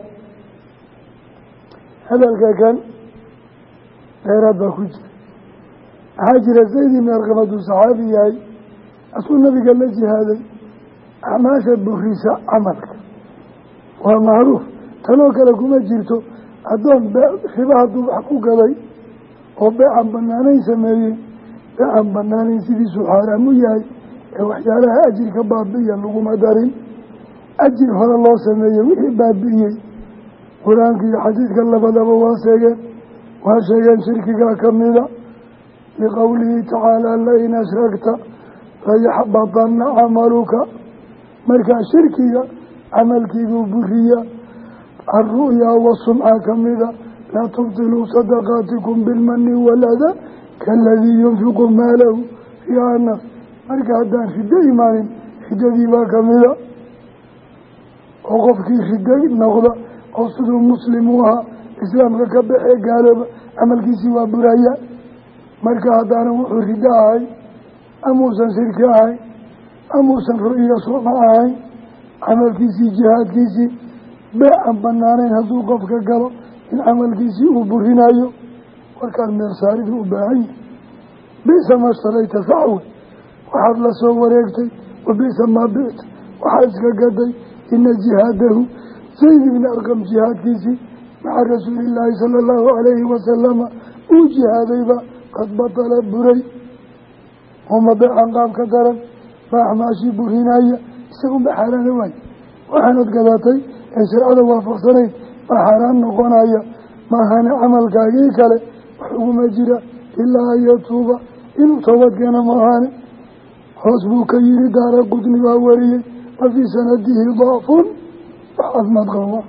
A: hadalka kan dheeraad baa ku jira waxaa jira zayd ibni arqam hadduu saxaabi yahay asuu nabiga la jihaaday acmaasha burisa camalka waa macruuf tanoo kale kuma jirto addoon riba hadduu wax ku gaday oo beecan banaanayn sameeyey beecan banaanayn sidiisuu xaaraam u yahay ee waxyaalaha ajir ka baabi'iya laguma darin ajir hore loo sameeyey wixii baabi'iyey qur-aanka iyo xadiidka labadaba waa sheegeen shirkigaa ka mida liqowlihi tacaala lain ashragta layaxbatanna camaluka markaa shirkiga camalkiibuu buriya alru'yaa wasumca ka mida laa tubtiluu sadaqaatikum bilmani walada kaaladii yunfiqu maalahu riyaa annaas marka haddaan riddo imaanin riddadii baa ka mida oo qofkii riddo noqda oo siduu muslim u ahaa islaamka ka baxee gaalooba camalkiisii waa buraya marka haddaana wuxuu riddo ahay amuusan shirki ahayn amuusan ru'iya suma ahayn camalkiisii jihaadkiisii beecan banaanayn hadduu qofka galo in camalkiisii uu burinayo warkaan meersaaridu u baahan yahi bisa ma shtarayta sacwe waxaad la soo wareegtay wa bisa maa bicta waxaad iska gaday ina jihaadahu zayd ibni arqam jihaadkiisii maca rasuulillaahi sala allahu calayhi wasalama uu jihaadayba qad batala buray uma beecan qaab ka daran baa axmaashii burinaya isagunba xaaraana waay waxaanad gadatay ee sharcada waafaqsanayn baa xaaraan noqonaya maahane camalkaagii kale wax uguma jira ilaa an yatuuba inuu toobadkeena maahaane hoos buu ka yiri daara qudni baa wariyey wa fii sanadihi dacfun wax caafimaad qaba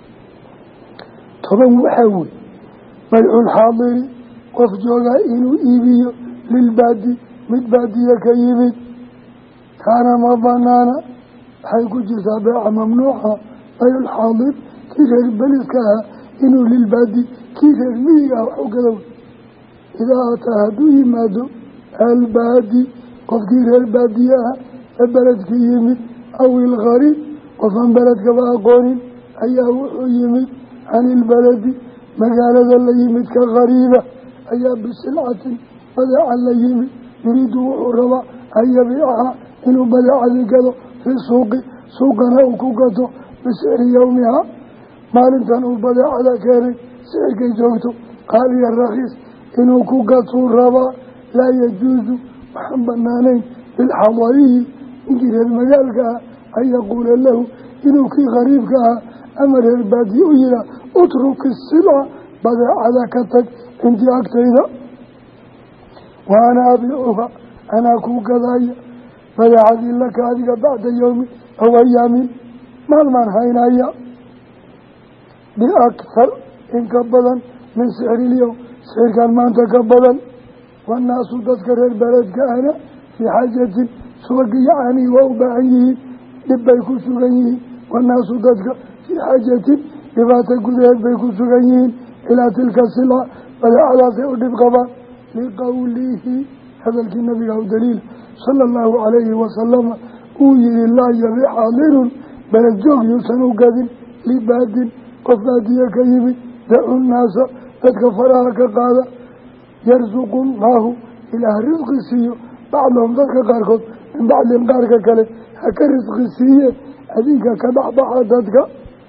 A: 10 waxaa wey bayculxaadiri qof joogaa inuu iibiyo lilbaadi mid baadiye ka yimid kaana ma banaana waxay ku jirtaa beeca mamnuuca bayulxaadir kii reer beliska ahaa inuu lilbaadi kii reer miyiga ah wax u gado idaa ataa hadduu yimaado albaadi qofkii reer baadiye ah ee beledkii yimid aw ilgariib qofan beledkaba aqoonin ayaa wuxuu yimid cani ilbaladi magaalada la yimid ka qariiba ayaa bisilcatin badeeca la yimid yuriidu wuxuu rabaa an yabiicaha inuu badeecadii gado fii suuqi suuqana uu ku gato bisicri yowmihaa maalintan uu badeecada keenay sicirkay joogto qaaliya rakhiis inuu ku gatuu rabaa laa yajuusu waxaan banaanayn lilxadariyi ninkii reer magaalka ah an yaquula lahu inuu kii qariibka ah ama reer baadiye u yihaa utruki silca badeecada ka tag intii agtayda wa ana abiicuha anaa kuu gadaya badeecadii laka adiga bacda yowmin aw ayaamin maalmaan haynaya biakthar in ka badan min sicri ilyowm sicirkan maanta ka badan wannaasu dadka reer beledka ahna fii xaajatin subagi iyo caanihi waa u baahan yihiin dhib bay ku sugan yihiin wannaasu dadka fii xaajatin dhibaata gudaheed bay ku sugan yihiin ilaa tilka silca badeecadaasay u dhib qabaan liqowlihi hadalkii nabiga u daliila sala allahu calayhi wasalama uu yihi laa yabiic xaadirun beled joog yuusan u gadin libaadin qof baadiye ka yimid dacu nnaasa dadka faraha ka qaada yarsuqu llaahu ilaah risqi siiyo bacdahum dadka qaarkood min bacdin qaarka kale ha ka risqi siiye adinka ka dhexbaxa dadka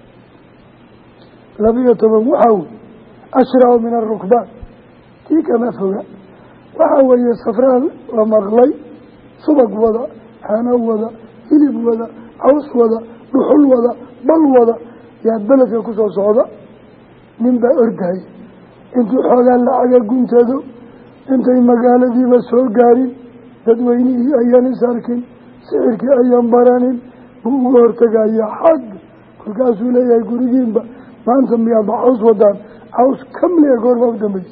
A: 12 waxaa wey ashracu min arukbaan tii kama foga waxaa weeye safraan la maqlay subag wada xano wada hilib wada caws wada dhuxul wada bal wada yaa beledka ku soo socda nin baa ordahay intuu xoogaa lacaga guntado intay magaaladiiba soo gaarin dadweynihii ayaan is arkin sicirkii ayaan baranin buu uga hortegayaa xag kolkaasuu leeyahay gurigiinba maanta miyaadba caws wadaan caws kamliga goorbaa u dambaysa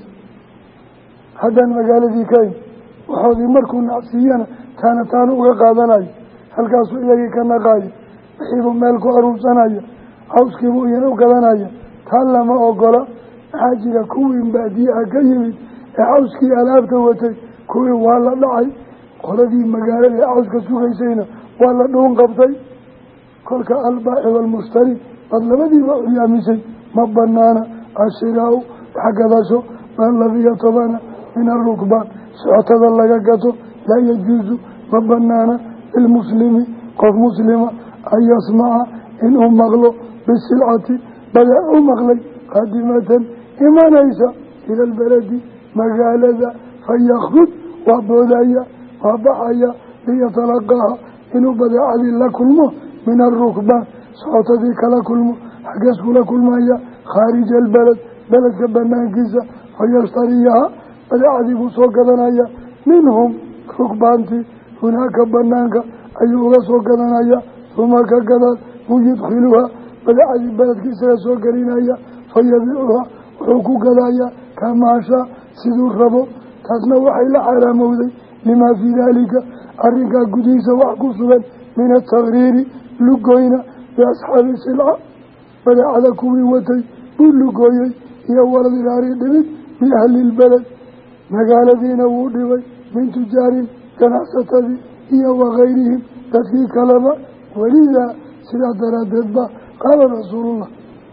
A: haddaan magaaladii kayn waxoodii markuu nacsiiyana taanu uga qaadanayo halkaasuu iyagii ka naqaayo wixiibuu meel ku aruursanaya cawskiibuu iyana u gadanaya taa lama ogola maxaa jira kuwii baadiyaha ka yimid ee cawskii alaabta watay kuwii waa la dhacay qoladii magaalada ee cawska sugaysayna waa la dhuun qabtay kolka albaaci waalmushtari baad labadiiba uyaamisay ma banaana ashiraau wax gadasho baan 12 min arukbaan socotada laga gato laa yajuusu ma banaana lilmuslimi qof muslima an yasmaca inuu maqlo bisilcati badeec u maqlay qaadimatan imanaysa ila albaladi magaalada fayakrud waa boodaya waa baxaya liyatalaqaaha inuu badeecadii la kulmo min arukbaan socotadii kala kulmo xaggees kula kulmaya khaarija albaled beledka banaankiisa fayashtariyaha badeecadii buu soo gadanaya minhum rukbaantii hunaaka banaanka ayuu uga soo gadanaya uma ka gadaal buu yudkhiluha badeecadii beledka isaga soo gelinaya fayabiicuha wuxuu ku gadaya kamaashaa siduu rabo taasna waxay la xaraamowday limaa fii daalika arrinkaa gudihiisa wax ku sugan min atagriiri lugoyna biasxaabi silca badeecada kuwii watay buu lugooyey iyo waladiraari dhibid biahli lbeled magaaladiina wuu dhibay min tujaarin ganacsatadii iyo wakayrihim dadkii kaleba welidaa sidaa daraaddeed ba qaala rasuulullah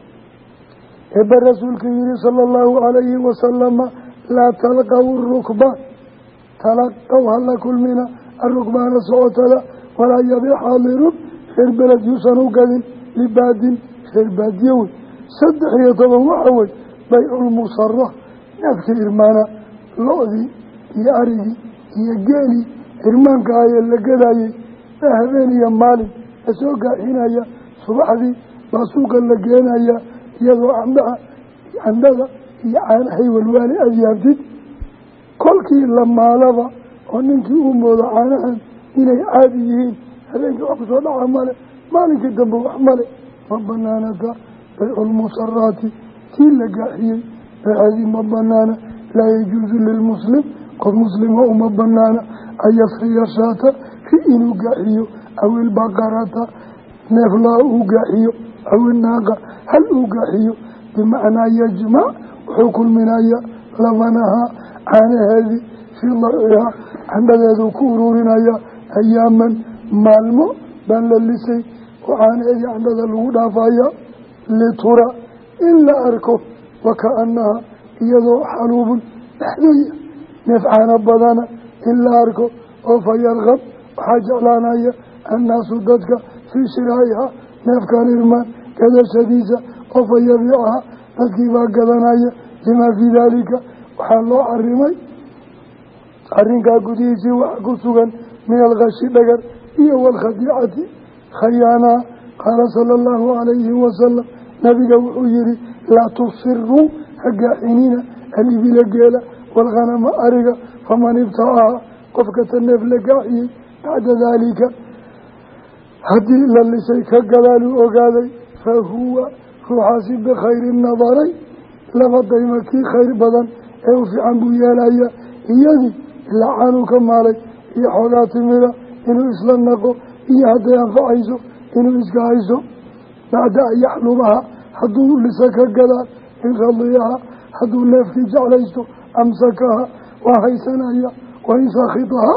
A: eebba rasuulka yihi sala allahu calayhi wasalama laa talqaw rukbaan talaqaw hala kulmina arukbaana socotada walaa yabiic xaadirun reer beled yuusan u gadin libaadin reer baadiye wey 13 waxa wey bayculmusara neefkii irmaana lo-dii iyo arigii iyo geelii irmaanka ayee la gadayey baa habeen iyo maalin lasoo gaaxinaya subaxdii baa suuqa la geenaya iyadoo candhada iyo caanahay walwaali aada yaabtid kolkii la maalaba oo ninkii uu moodo caanahan inay caadi yihiin habeenkii wax kusoo dhaca male maalinkii dambe wax male ma banaanata bayculmusaraati tii la gaaxiyey beecadii ma banaana laa yajuusu lilmuslim qof muslima uma banaana an yasriya shaata ri inuu gaaxiyo aw ilbaqarata neeflaa uu gaaxiyo aw inaaqa hal uu gaaxiyo bimacnaa yajmac wuxuu kulminaya labanahaa caanaheedii fii darcihaa candhadeeduu ku ururinaya ayaaman maalmo baan la lisay وعن أذي عند ذا الوضع فايا لترى إلا أركو وكأنها يضع حلوب نحذية نفعنا بضانا إلا أركو وفيرغب حاجة لنا الناس ضدك في شرائها نفكا نرمان كذا شديدة وفيبيعها تكيبا قدنايا لما في ذلك وحالله عرمي عرنكا قديسي وحكسوغا من الغش لقر إيه والخديعة خيانا قال صلى الله عليه وسلم نبي وحيري لا تصروا حقاحينين الإبل قيلة والغنم أرقى فمن ابتعها قفكة النفل قاحي بعد ذلك هدي للي شيكا قلالوا وقالي فهو حاسب بخير النظري لفضي مكي خير بدن او في عنبو يالايا يدي لعنو كمالي يا حوغاتي ميرا إنو إسلام نقو إيا هدى ينفعيسو إنو إسكايسو بعد أن يحلمها حدو لسكا قلال إن خليها حدو نفكي جعليسو أمسكها وحيسانايا وإن ساخطها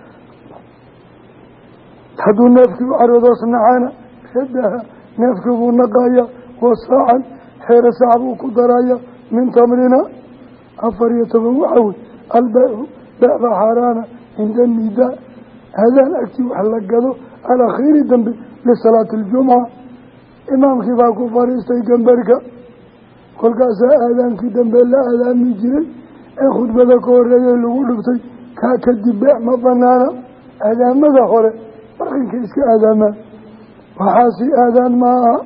A: حدو نفكي وعرضو صنعانا شدها نفكي ونقايا وصاعا حير سعبو كدرايا من تمرنا أفرية وحوي البيع بيع حارانا عند النداء هذا الأكتي وحلقه على خير الدنب لصلاة الجمعة إمام كفاكو فاريستي جنبرك قل كاسا آذان في دنب الله آذان مجري أخذ بذكو الرجل لغلبتي كاكد بيع مظنانا آذان ماذا خوري بقين كيسك آذان وحاسي آذان معها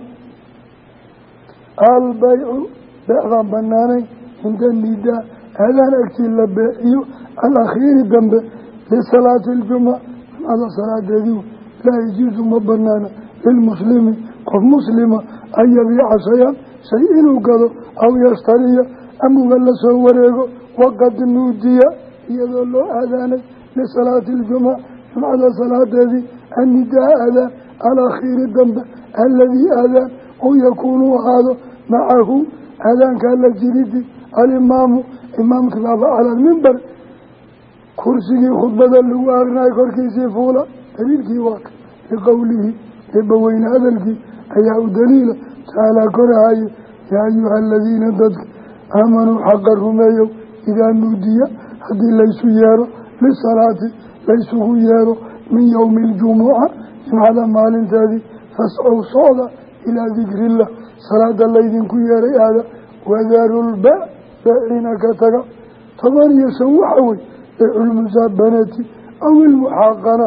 A: البيع بيع بناني عند النداء هذا الأكتي اللبائي الأخير الدنب لصلاة الجمعة هذا صلاة ذي لا يجوز مبنانا للمسلم قف مسلمة أن يبيع شيء وقضه أو يشتري أم غلس وريقه وقد نودي يدل آذانه لصلاة الجمعة هذا صلاة ذي النداء هذا الأخير الدنب الذي آذان أو يكون هذا معه آذان كان لجريد الإمام إمام كلاب على المنبر كرسي خطبة اللواغنا كركيسي فولا دليل كيواك لقوله لبوين هذا الكي أيها دليل تعالى كرهاي يا أيها الذين ضدك آمنوا حقرهم أيو إذا نودي حد ليسوا يارو للصلاة ليسوا يارو من يوم الجمعة على مال تادي فاسعوا صعدا إلى ذكر الله صلاة الليذين كياري هذا وذاروا الباء بائنا كتغى طبعا يسوى حوي المزابنة أو المحاقنة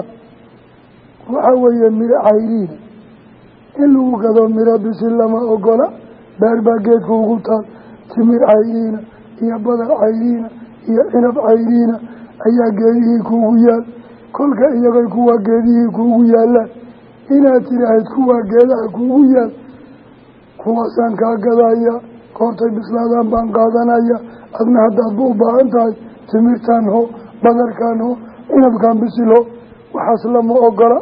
A: وحوي من عيرين إلو قدوا مرا بسلما أقولا بارباقيت وقلتال تمر عيرين يا بدر عيرين يا عنب عيرين أيا قيديه كوغيال كلك إياك كوا قيديه كوغيال إنا ترعيد كوا قيدها كوغيال كوا سانكا قدايا كورتي بسلادان بان قادانايا أدنا حتى أدبوبا أنتاي تمرتان هو بدر كان هو عنب كان بسلو وحسلم أقولا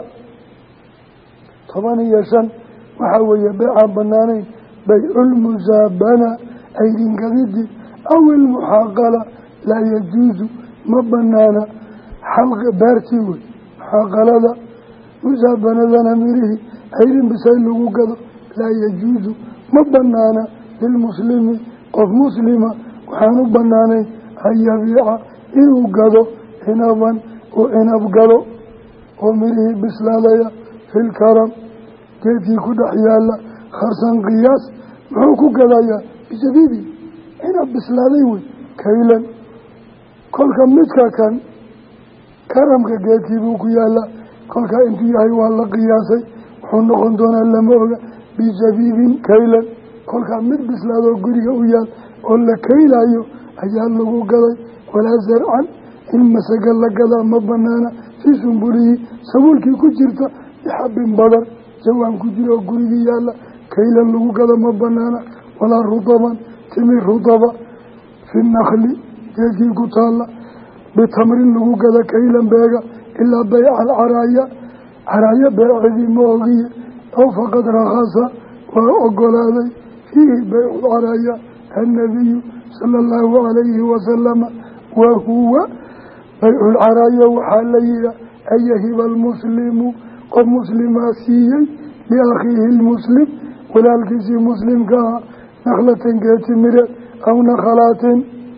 A: طبعا يشان وحاوي بيعا بنانين بيع المزابنة أيدين قديد أو المحاقلة لا يجوز مبنانا حلق بارتيوي محاقلة مزابنة ذا نميره أيدين بسيلو قدر لا يجوز مبنانا للمسلم قف مسلمة وحانو بنانين أن يبيع إنو قدر عنبا وعنب قدر ومره بسلاليا في الكرم كيفي كد حيالا خرسان قياس محوكو قلايا بجديدي عنب بسلاليوي كيلا كل كمتك كان كرمك كيفي بوكو يالا كل كأنتو يهي والله قياسي وحنو خندونا اللموغا بجديد كيلا كل كمت بسلالو قرية ويال ولا كيلايو أجال لغو قلاي ولا زرعا إن مساق الله قلا مبنانا في سنبولي سبولكي كجرتا بحب بدر جوان كجرا قرية يالا كيلا لغو قلا مبنانا ولا رطبا تمر رطبا في النخل كيكي قطالا بتمر لغو قلا كيلا بيغا إلا بيع العرايا عرايا بيع ذي موغية أو فقد رخصا وأقول هذا فيه بيع العرايا النبي صلى الله عليه وسلم وهو بيع العرايا وحاليا أن يهب المسلم قم مسلما سيئي liakhiihi lmuslim walaalkiisii muslimka ah nakhlatan geed timireed aw nakhalaatin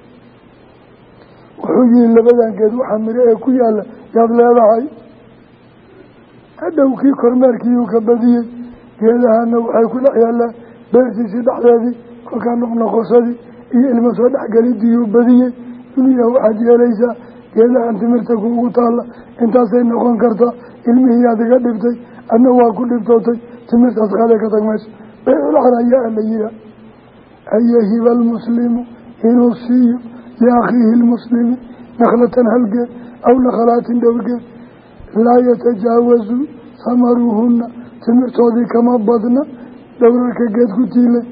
A: wuxuu yihi labadan geed waxaa miro ee ku yaalla yaad leedahay. hadhow kii kormeerkiiyuu ka badiyey geedahana waxay ku dhex yaallaan beertiisii dhexdeedii kolkaa noqnoqosadii iyo ilmo soo dhexgelidiiyuu badiyey inuu yaha waxaad yeelaysaa geedahan timirta kuugu taalla intaasay noqon kartaa ilmihii aad iga dhibtay adna waa ku dhibtootay timirtaas qaadee ka tag mayso bayculcan ayaa la yihaa an yahiba almuslimu inuu siiyo liakhiihi lmuslimi nakhlatan halgeed aw nakhalaatin dhowrgeed laa yatajaawazu hamaruhunna timirtoodii kama badna dhowrarka geed ku tiilay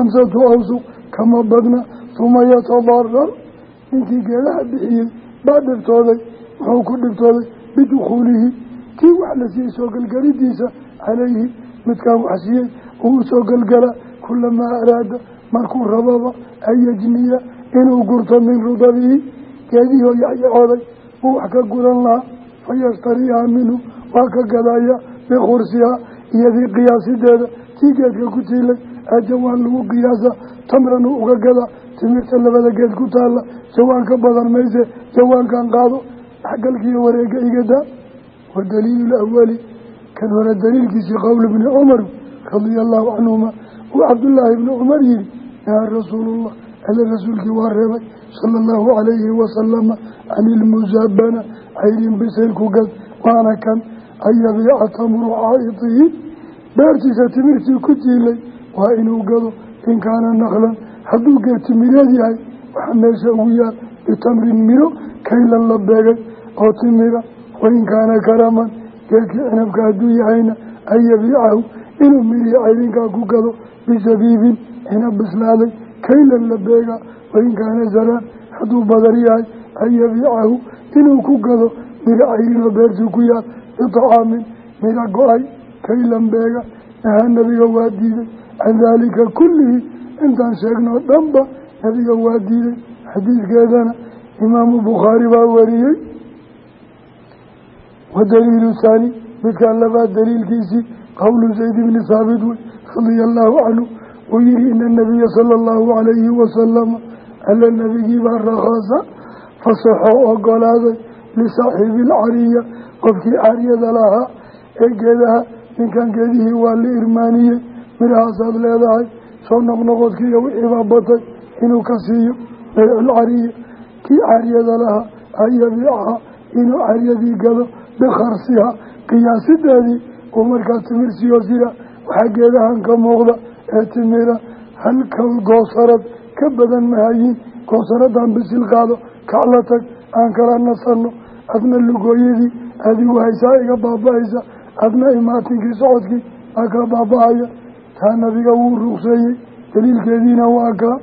A: 5 awsuq kama badna uma yatadarar ninkii geedaha bixiyey baa dhibtooday wuxuu ku dhibtooday bidukhuulihi kii wax la siiyey soo galgalidiisa calayhi midkaan wax siiyey uu soo galgalaa kulamaa araada markuu rababa an yajniya inuu gurto min rudabihi geedihii oo yacyacooday uu wax ka guran lahaa fayashtariihaa minhu waa ka gadaya bikhursihaa iyadii qiyaasideeda tii geedka ku tiilay ajawaan lagu qiyaasa tamran uu uga gadaa timirta labada geed ku taalla jawaan ka badan mayse jawaankan qaado dhexgalkiiyo wareega igadaa wadaliilu awali kan hore daliilkiisii qowl ibni cumar radia allahu canhuma uu cabdullaahi ibni cumar yihi nahaa rasuulullah ala rasuulkii waa reebay sala allahu calayhi wasalama can ilmusaabana cayrin bisaylku gad waana kan an yabiica tamru caa'idihi beertiisa timirtii ku tiilay waa inuu gado in kaana naklan hadduu geed timireed yahay waxaa meesha ugu yaal bitamrin miro kaylan la beegay oo timira wain kaana karaman geedkii cinabka hadduu yahayna an yabiicahu inuu mirihii cayrinkaa ku gado bisabiibin cinab bislaaday kaylan la beega wain kaana zaraan hadduu badar yahay an yabiicahu inuu ku gado miro cayrinoo beertuu ku yaal bitacaamin miro go-ay kaylan beega nahaa nabiga waa diiday can daalika kullihi intaan sheegnoo dhanba nabiga waa diiday xadiidkeedana imaamu bukhaari baa wariyey. wadaliilu haani midkaan labaad daliilkiisii qowlu zayd bni haabit wey radia allahu canhu uu yihi ina nabiya sala allahu calayhi wasalama alla nabigii baa rakhasa fasaxoo ogolaaday lisaaxiibi alcariya qofkii cariyada lahaa ee geedaha ninkan geedihii waa la irmaaniyey midhahaasaad leedahay soo noqnoqodkii iyo wixii baa batay inuu ka siiyo bayculcariya kii cariyada lahaa an yabiicaha inuu cariyadii gado bikharsiha qiyaasideedii uu markaa timir siiyoo sida waxaa geedahan ka muuqda ee timira halka goosarad ka badan mahayiin goosaradan bisil qaado kacla tag aan kala nasanno adna lugooyadii adigu haysaa iga baaba-aysa adna imaatinkii socodkii aa ka baaba-aya taa nabiga wuu ruqseeyey daliilkeediina waa kaa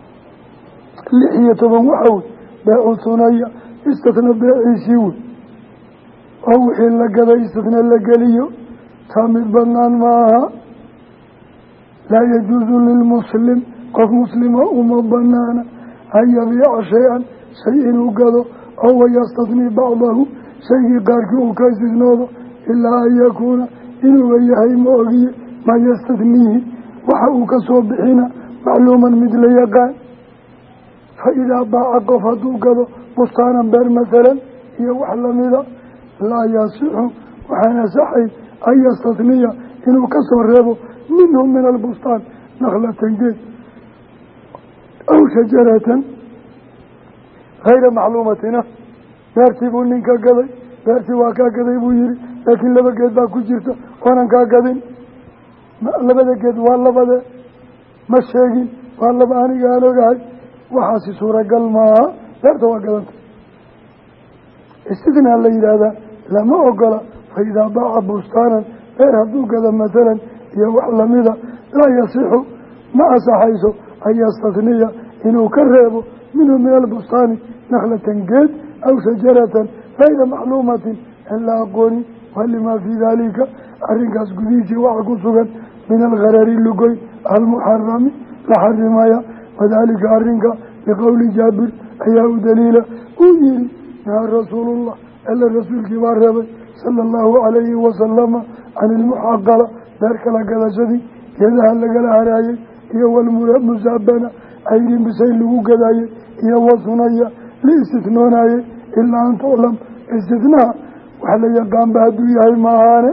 A: 16 waxa wey beecu sunaya istitna beeciisii wey oo wixii la gaday istitna la geliyo taa mid banaan maaha laa yajuusu lilmuslim qof muslima uma banaana an yabiica shay-an shay inuu gado oo wayastatnii bacdahu shaygii qaarkii uu ka istisnoodo ilaa an yakuuna inuuba yahay ma ogiye maa yastatniihi waxa uu ka soo bixina macluuman mid la yaqaan fa idaa baaca qof hadduu gado bustaanan beer masalan iyo wax lamida laa yasixu waxaan asaxay an yastatniya inuu ka soo reebo minhu min albustaan nakhlatan geed aw shajaratan hayra macluumatina beertii buu ninka gaday beertii waa kaa gaday buu yihi laakiin 2 geed baa ku jirta oonan kaa gadin 2 geed waa labade ma sheegin waa 2 aniga aan ogahay waxaasi suuragal maaha beerta waa gadanta istitnaa la yidhaahdaa lama ogola fa idaa baaca bustaanan beer hadduu gado masalan iyo wax lamida laa yasixu ma asaxayso an yastatniya inuu ka reebo minhu min albustaani nakhlatan geed aw shajaratan hayra macluumatin an la aqoonin walimaa fii daalika arrinkaas gudihiisii waxa ku sugan min algarari lugoy almuxarami la xarimaya wadaalika arrinka liqowli jaabir ayaa u daliila uu yihi nahaa rasuulullah alla rasuulkii baa reebay sala allahu calayhi wasalama can ilmuxaqala beerka la gadashadii geedaha lagala haraayay iyo walmusaabana ayrin bisayn lagu gadaayay iyo wasunaya la istitnoonayay ilaa an tuclam istitnaa wax la yaqaanba hadduu yahay maahaane.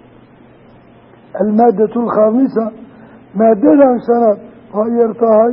A: almaadatu alkhaamisa maadadan shanaad waa yar tahay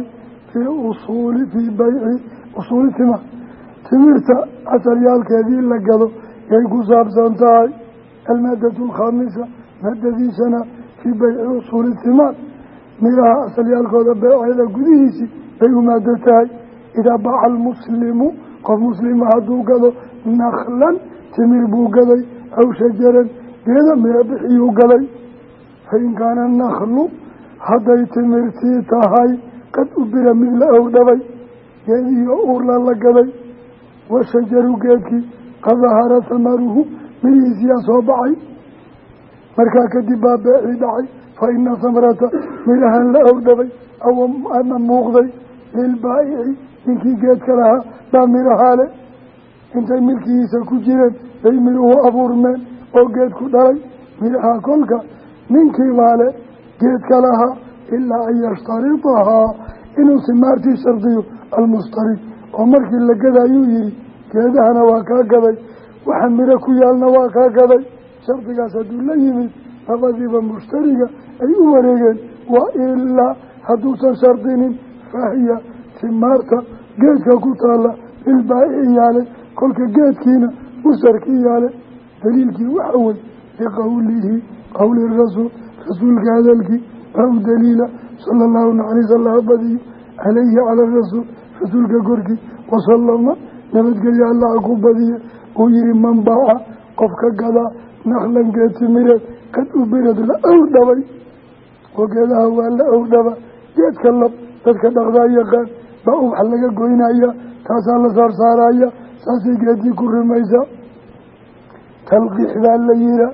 A: fii bayci usuuli timar timirta asalyaalkeedii la gado yay ku saabsan tahay. almaadatu alkhaamisa maadadii shanaad fii bayci usuuli timar miraha asalyaalkooda beeceeda gudihiisii bay u maado tahay. idaa baaca almuslimu qof muslima hadduu gado naklan timir buu gaday aw shajaran geeda mira bixiyuu gaday. fain kaana naklu hadday timirtii tahay qad ubira mid la owdhabay geediyo uurla la gaday washajaru geedkii qad dahara hamaruhu mirihiisiyaa soo baxay markaa kadib baa beecii dhacay. fa ina samrata mirahan la owdhabay ama muuqday lilbaa'ici ninkii geedka lahaa baa mirahaa le intay milkigiisa ku jireen bay miruhu abuurmeen oo geedku dhalay. miraha kolka ninkii baa le geedka lahaa ilaa an yashtaridahaa inuu simaartii shardiyo almushtarid oo markii la gadayuu yihi geedahana waa kaa gaday waxa miro ku yaalna waa kaa gaday. shardigaas hadduu la yimid labadiiba mushtariga ay u wareegeen. wa ilaa hadduusan shardinin fahiya simaarta geedka ku taalla lilbaa'ici yaale kolka geedkiina mustarkii yaale. daliilkii waxa wey liqowlihi qowli rasuul rasuulka hadalkii baa u daliila sala allahu naxariis allaha badiyo calayhi cala rasuul rasuulka korkii wasalama nabadgelya allaha ku badiye uu yihi man baaca qof ka gadaa naklan geed timireed qad ubirad la owdhabay oo geedaha waa la owdhaba geedka lab dadka dhaqdaa yaqaan baa ubax laga goynaya taasaa la saarsaaraya saasay geedii ku rimaysaa. talqiix baa la yihaa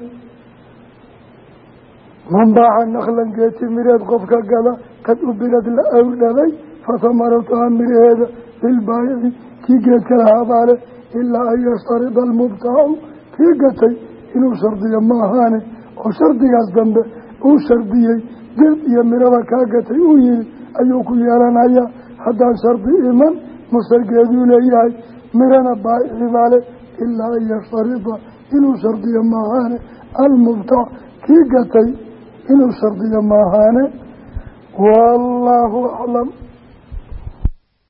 A: man baaca naklan geed timireed qofka gada qad ubirad la owdhabay fasamaratuhaa miraheeda lilbaayici kii geedka lahaa baa leh ilaa an yashtarida almubtaacu kii gatay inuu shardiyo maahaane oo shardigaas dambe uu shardiyey geed iyo mirada kaa gatay uu yihi ayuu ku yeelanayaa. haddaan shardi iman mustargeeduu leeyahay mirana baayici baa leh ilaa an yashtarida inuu shardiyo maahaane almubtac kii gatay inuu shardiyo maahaane. wallaahu aclam.